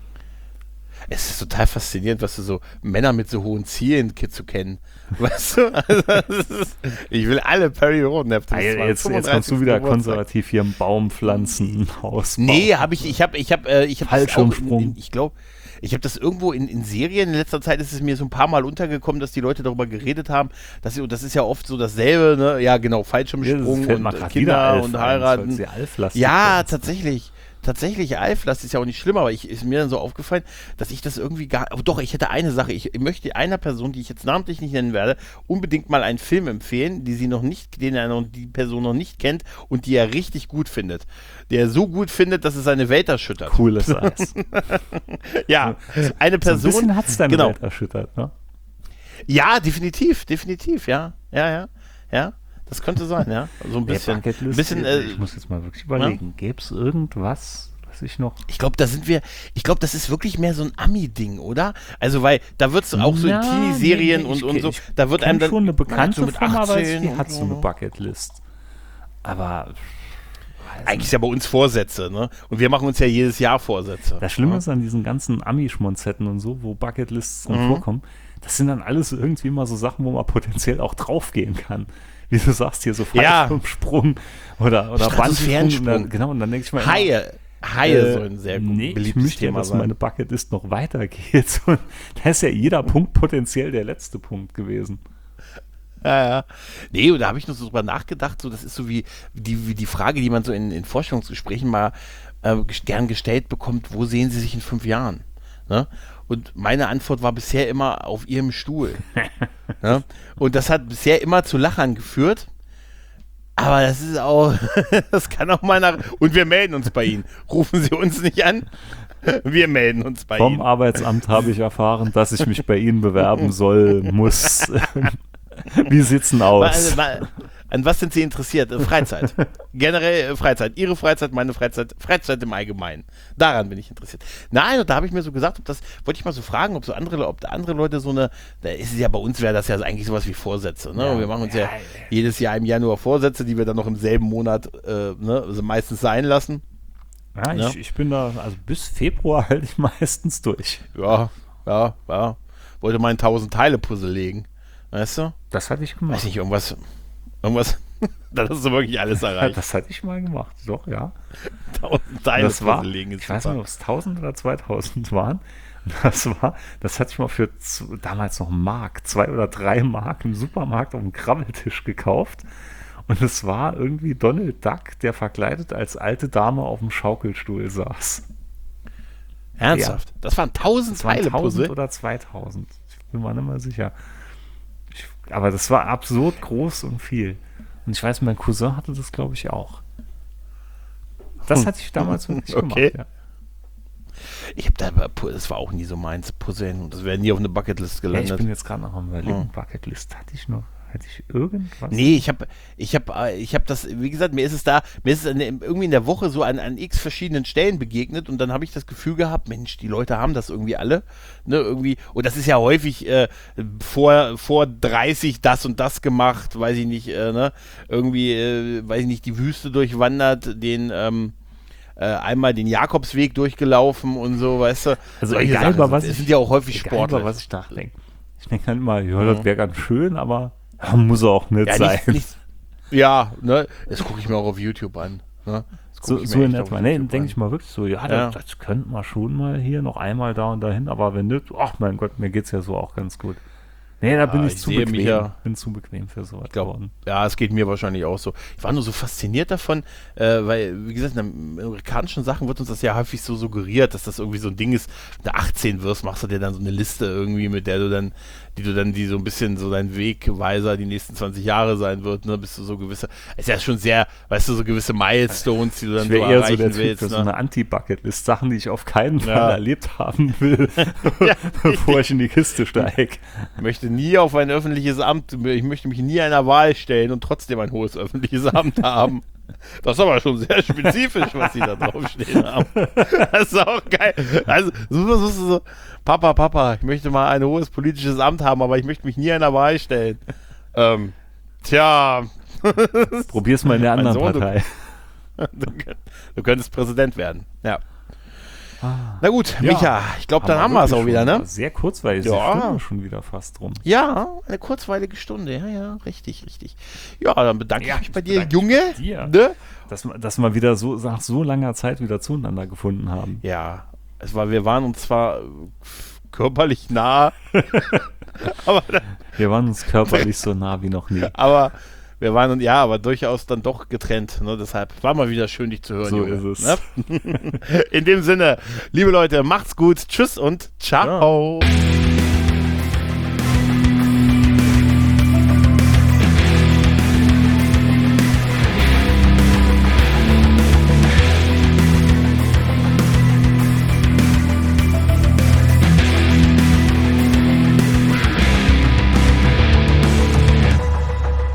Speaker 2: Es ist total faszinierend, was du so Männer mit so hohen Zielen zu kennen. Weißt du? Also, ich will alle Perry Roden.
Speaker 3: Jetzt kommst du wieder konservativ hier einen Baum pflanzen, ein Haus bauen.
Speaker 2: Nee, ich habe
Speaker 3: Fallschirmsprung.
Speaker 2: Ich glaube, ich habe das irgendwo in Serien, in letzter Zeit ist es mir so ein paar Mal untergekommen, dass die Leute darüber geredet haben, das ist ja oft so dasselbe, ne? Ja, genau, Fallschirmsprung
Speaker 3: fällt mir
Speaker 2: und
Speaker 3: grad wieder
Speaker 2: Kinder
Speaker 3: Alf
Speaker 2: und
Speaker 3: ein,
Speaker 2: heiraten.
Speaker 3: weil sie alflastig
Speaker 2: Ja,
Speaker 3: sind.
Speaker 2: tatsächlich Alf, das ist ja auch nicht schlimm, aber ist mir dann so aufgefallen, dass ich das irgendwie doch, ich hätte eine Sache, ich möchte einer Person, die ich jetzt namentlich nicht nennen werde, unbedingt mal einen Film empfehlen, den die Person noch nicht kennt und die er richtig gut findet. Der er so gut findet, dass es seine Welt erschüttert.
Speaker 3: Cooles Eis.
Speaker 2: Ja, eine Person.
Speaker 3: So ein bisschen hat es deine
Speaker 2: genau.
Speaker 3: Welt erschüttert, ne?
Speaker 2: Ja, definitiv, ja. Das könnte sein, ja. So ein bisschen.
Speaker 3: Ich muss jetzt mal wirklich überlegen, gäbe es irgendwas, was ich noch...
Speaker 2: Ich glaube, das ist wirklich mehr so ein Ami-Ding, oder? Also, weil da wird es auch so in Teenie-Serien und so, da wird einem dann
Speaker 3: schon eine Bekannte
Speaker 2: so mit
Speaker 3: von, aber
Speaker 2: 18
Speaker 3: die
Speaker 2: und
Speaker 3: hat so eine Bucketlist. Aber
Speaker 2: eigentlich ist ja bei uns Vorsätze, ne? Und wir machen uns ja jedes Jahr Vorsätze.
Speaker 3: das Schlimme ist an diesen ganzen Ami-Schmonzetten und so, wo Bucketlists drin vorkommen, das sind dann alles irgendwie mal so Sachen, wo man potenziell auch draufgehen kann. Wie du sagst, hier so Fallschirmsprung oder Bandsprung. Genau, und dann denke ich mal,
Speaker 2: Haie sollen sehr gut
Speaker 3: ich
Speaker 2: beliebtes
Speaker 3: möchte ja,
Speaker 2: Thema
Speaker 3: dass
Speaker 2: sein.
Speaker 3: meine Bucketlist noch weitergeht. Und da ist ja jeder Punkt potenziell der letzte Punkt gewesen.
Speaker 2: Ja. Nee, und da habe ich noch so drüber nachgedacht, so das ist so wie die Frage, die man so in Forschungsgesprächen mal gern gestellt bekommt, wo sehen Sie sich in 5 Jahren? Ne? Und meine Antwort war bisher immer auf Ihrem Stuhl. Ne? Und das hat bisher immer zu Lachern geführt. Aber das ist auch, das kann auch mal und wir melden uns bei Ihnen. Rufen Sie uns nicht an. Wir melden uns bei
Speaker 3: Vom
Speaker 2: Ihnen.
Speaker 3: Arbeitsamt habe ich erfahren, dass ich mich bei Ihnen bewerben muss. Wie sieht's denn aus?
Speaker 2: An was sind Sie interessiert? Freizeit. Generell Freizeit. Ihre Freizeit, meine Freizeit. Freizeit im Allgemeinen. Daran bin ich interessiert. Nein, und da habe ich mir so gesagt, wollte ich mal so fragen, ob andere Leute so eine, da ist es ja bei uns, wäre das ja eigentlich sowas wie Vorsätze. Ne? Wir machen uns ja jedes Jahr im Januar Vorsätze, die wir dann noch im selben Monat also meistens sein lassen.
Speaker 3: Ja, ich bin da, also bis Februar halte ich meistens durch.
Speaker 2: Ja. Wollte mal ein 1000-Teile-Puzzle legen. Weißt du?
Speaker 3: Das hatte ich gemacht.
Speaker 2: Weiß nicht, irgendwas, dann hast du wirklich alles erreicht.
Speaker 3: Das hatte ich mal gemacht, doch, ja.
Speaker 2: 1000-Teile-Puzzle legen ist
Speaker 3: ich weiß nicht, ob es 1000 oder 2000 waren. Das hatte ich mal für damals noch Mark, 2 oder 3 Mark im Supermarkt auf dem Krabbeltisch gekauft. Und es war irgendwie Donald Duck, der verkleidet als alte Dame auf dem Schaukelstuhl saß.
Speaker 2: Ernsthaft? Ja. Das waren 1000-Teile-Puzzle?
Speaker 3: 1000 oder 2000. Ich bin mir nicht mehr sicher. Aber das war absurd groß und viel. Und ich weiß, mein Cousin hatte das, glaube ich, auch. Das hatte ich damals wirklich gemacht, ja.
Speaker 2: Das war auch nie so meins, Puzzeln. Das wäre nie auf eine Bucketlist gelandet.
Speaker 3: Ja, ich bin jetzt gerade noch am Überlegen, Bucketlist hatte ich irgendwas?
Speaker 2: Nee, ich hab das, wie gesagt, mir ist es irgendwie in der Woche so an x verschiedenen Stellen begegnet und dann habe ich das Gefühl gehabt, Mensch, die Leute haben das irgendwie alle, ne, irgendwie, und das ist ja häufig vor 30 das und das gemacht, weiß ich nicht, ne, irgendwie, weiß ich nicht, die Wüste durchwandert, einmal den Jakobsweg durchgelaufen und so, weißt du.
Speaker 3: Also egal,
Speaker 2: das sind ja auch häufig Sportler.
Speaker 3: Was ich nachdenke. Ich denke halt immer, das wäre ganz schön, aber muss auch nicht sein.
Speaker 2: Ne? Das gucke ich mir auch auf YouTube an. Ne?
Speaker 3: So in etwa. Ne, denke ich mal wirklich so, das könnte man schon mal hier noch einmal da und dahin, aber wenn nicht, ach mein Gott, mir geht es ja so auch ganz gut. Nee, da bin ich zu bequem. Bin zu bequem für sowas geworden.
Speaker 2: Ja, es geht mir wahrscheinlich auch so. Ich war nur so fasziniert davon, weil, wie gesagt, in amerikanischen Sachen wird uns das ja häufig so suggeriert, dass das irgendwie so ein Ding ist, wenn du 18 wirst, machst du dir dann so eine Liste irgendwie, mit der die so ein bisschen so dein Wegweiser die nächsten 20 Jahre sein wird, ne, bist du so gewisse, ist ja schon sehr, weißt du, so gewisse Milestones, die du dann so erreichen willst. Ich wäre eher so
Speaker 3: eine Anti-Bucket-List, Sachen, die ich auf keinen Fall erlebt haben will, bevor ich in die Kiste steige.
Speaker 2: Ich möchte nie auf ein öffentliches Amt, ich möchte mich nie einer Wahl stellen und trotzdem ein hohes öffentliches Amt haben. Das ist aber schon sehr spezifisch, was sie da draufstehen haben. Das ist auch geil. Also, so, Papa, ich möchte mal ein hohes politisches Amt haben, aber ich möchte mich nie einer Wahl stellen. Tja.
Speaker 3: Probier's mal in der anderen Partei.
Speaker 2: Du könntest Präsident werden. Ja. Na gut, Micha, ich glaube, dann haben wir es auch wieder, ne?
Speaker 3: Sehr kurzweilig, die Stunde schon wieder fast rum.
Speaker 2: Ja, eine kurzweilige Stunde, ja, richtig. Ja, dann bedanke ich mich bei dir, Junge. Ne?
Speaker 3: Dass wir wieder so nach so langer Zeit wieder zueinander gefunden haben.
Speaker 2: Ja, wir waren uns zwar körperlich nah, aber
Speaker 3: wir waren uns körperlich so nah wie noch nie.
Speaker 2: Aber wir waren aber durchaus dann doch getrennt. Ne? Deshalb war mal wieder schön, dich zu hören.
Speaker 3: So
Speaker 2: Junge,
Speaker 3: ist es.
Speaker 2: Ne? In dem Sinne, liebe Leute, macht's gut. Tschüss und ciao. Ja.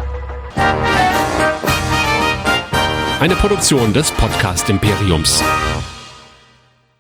Speaker 4: Eine Produktion des Podcast Imperiums.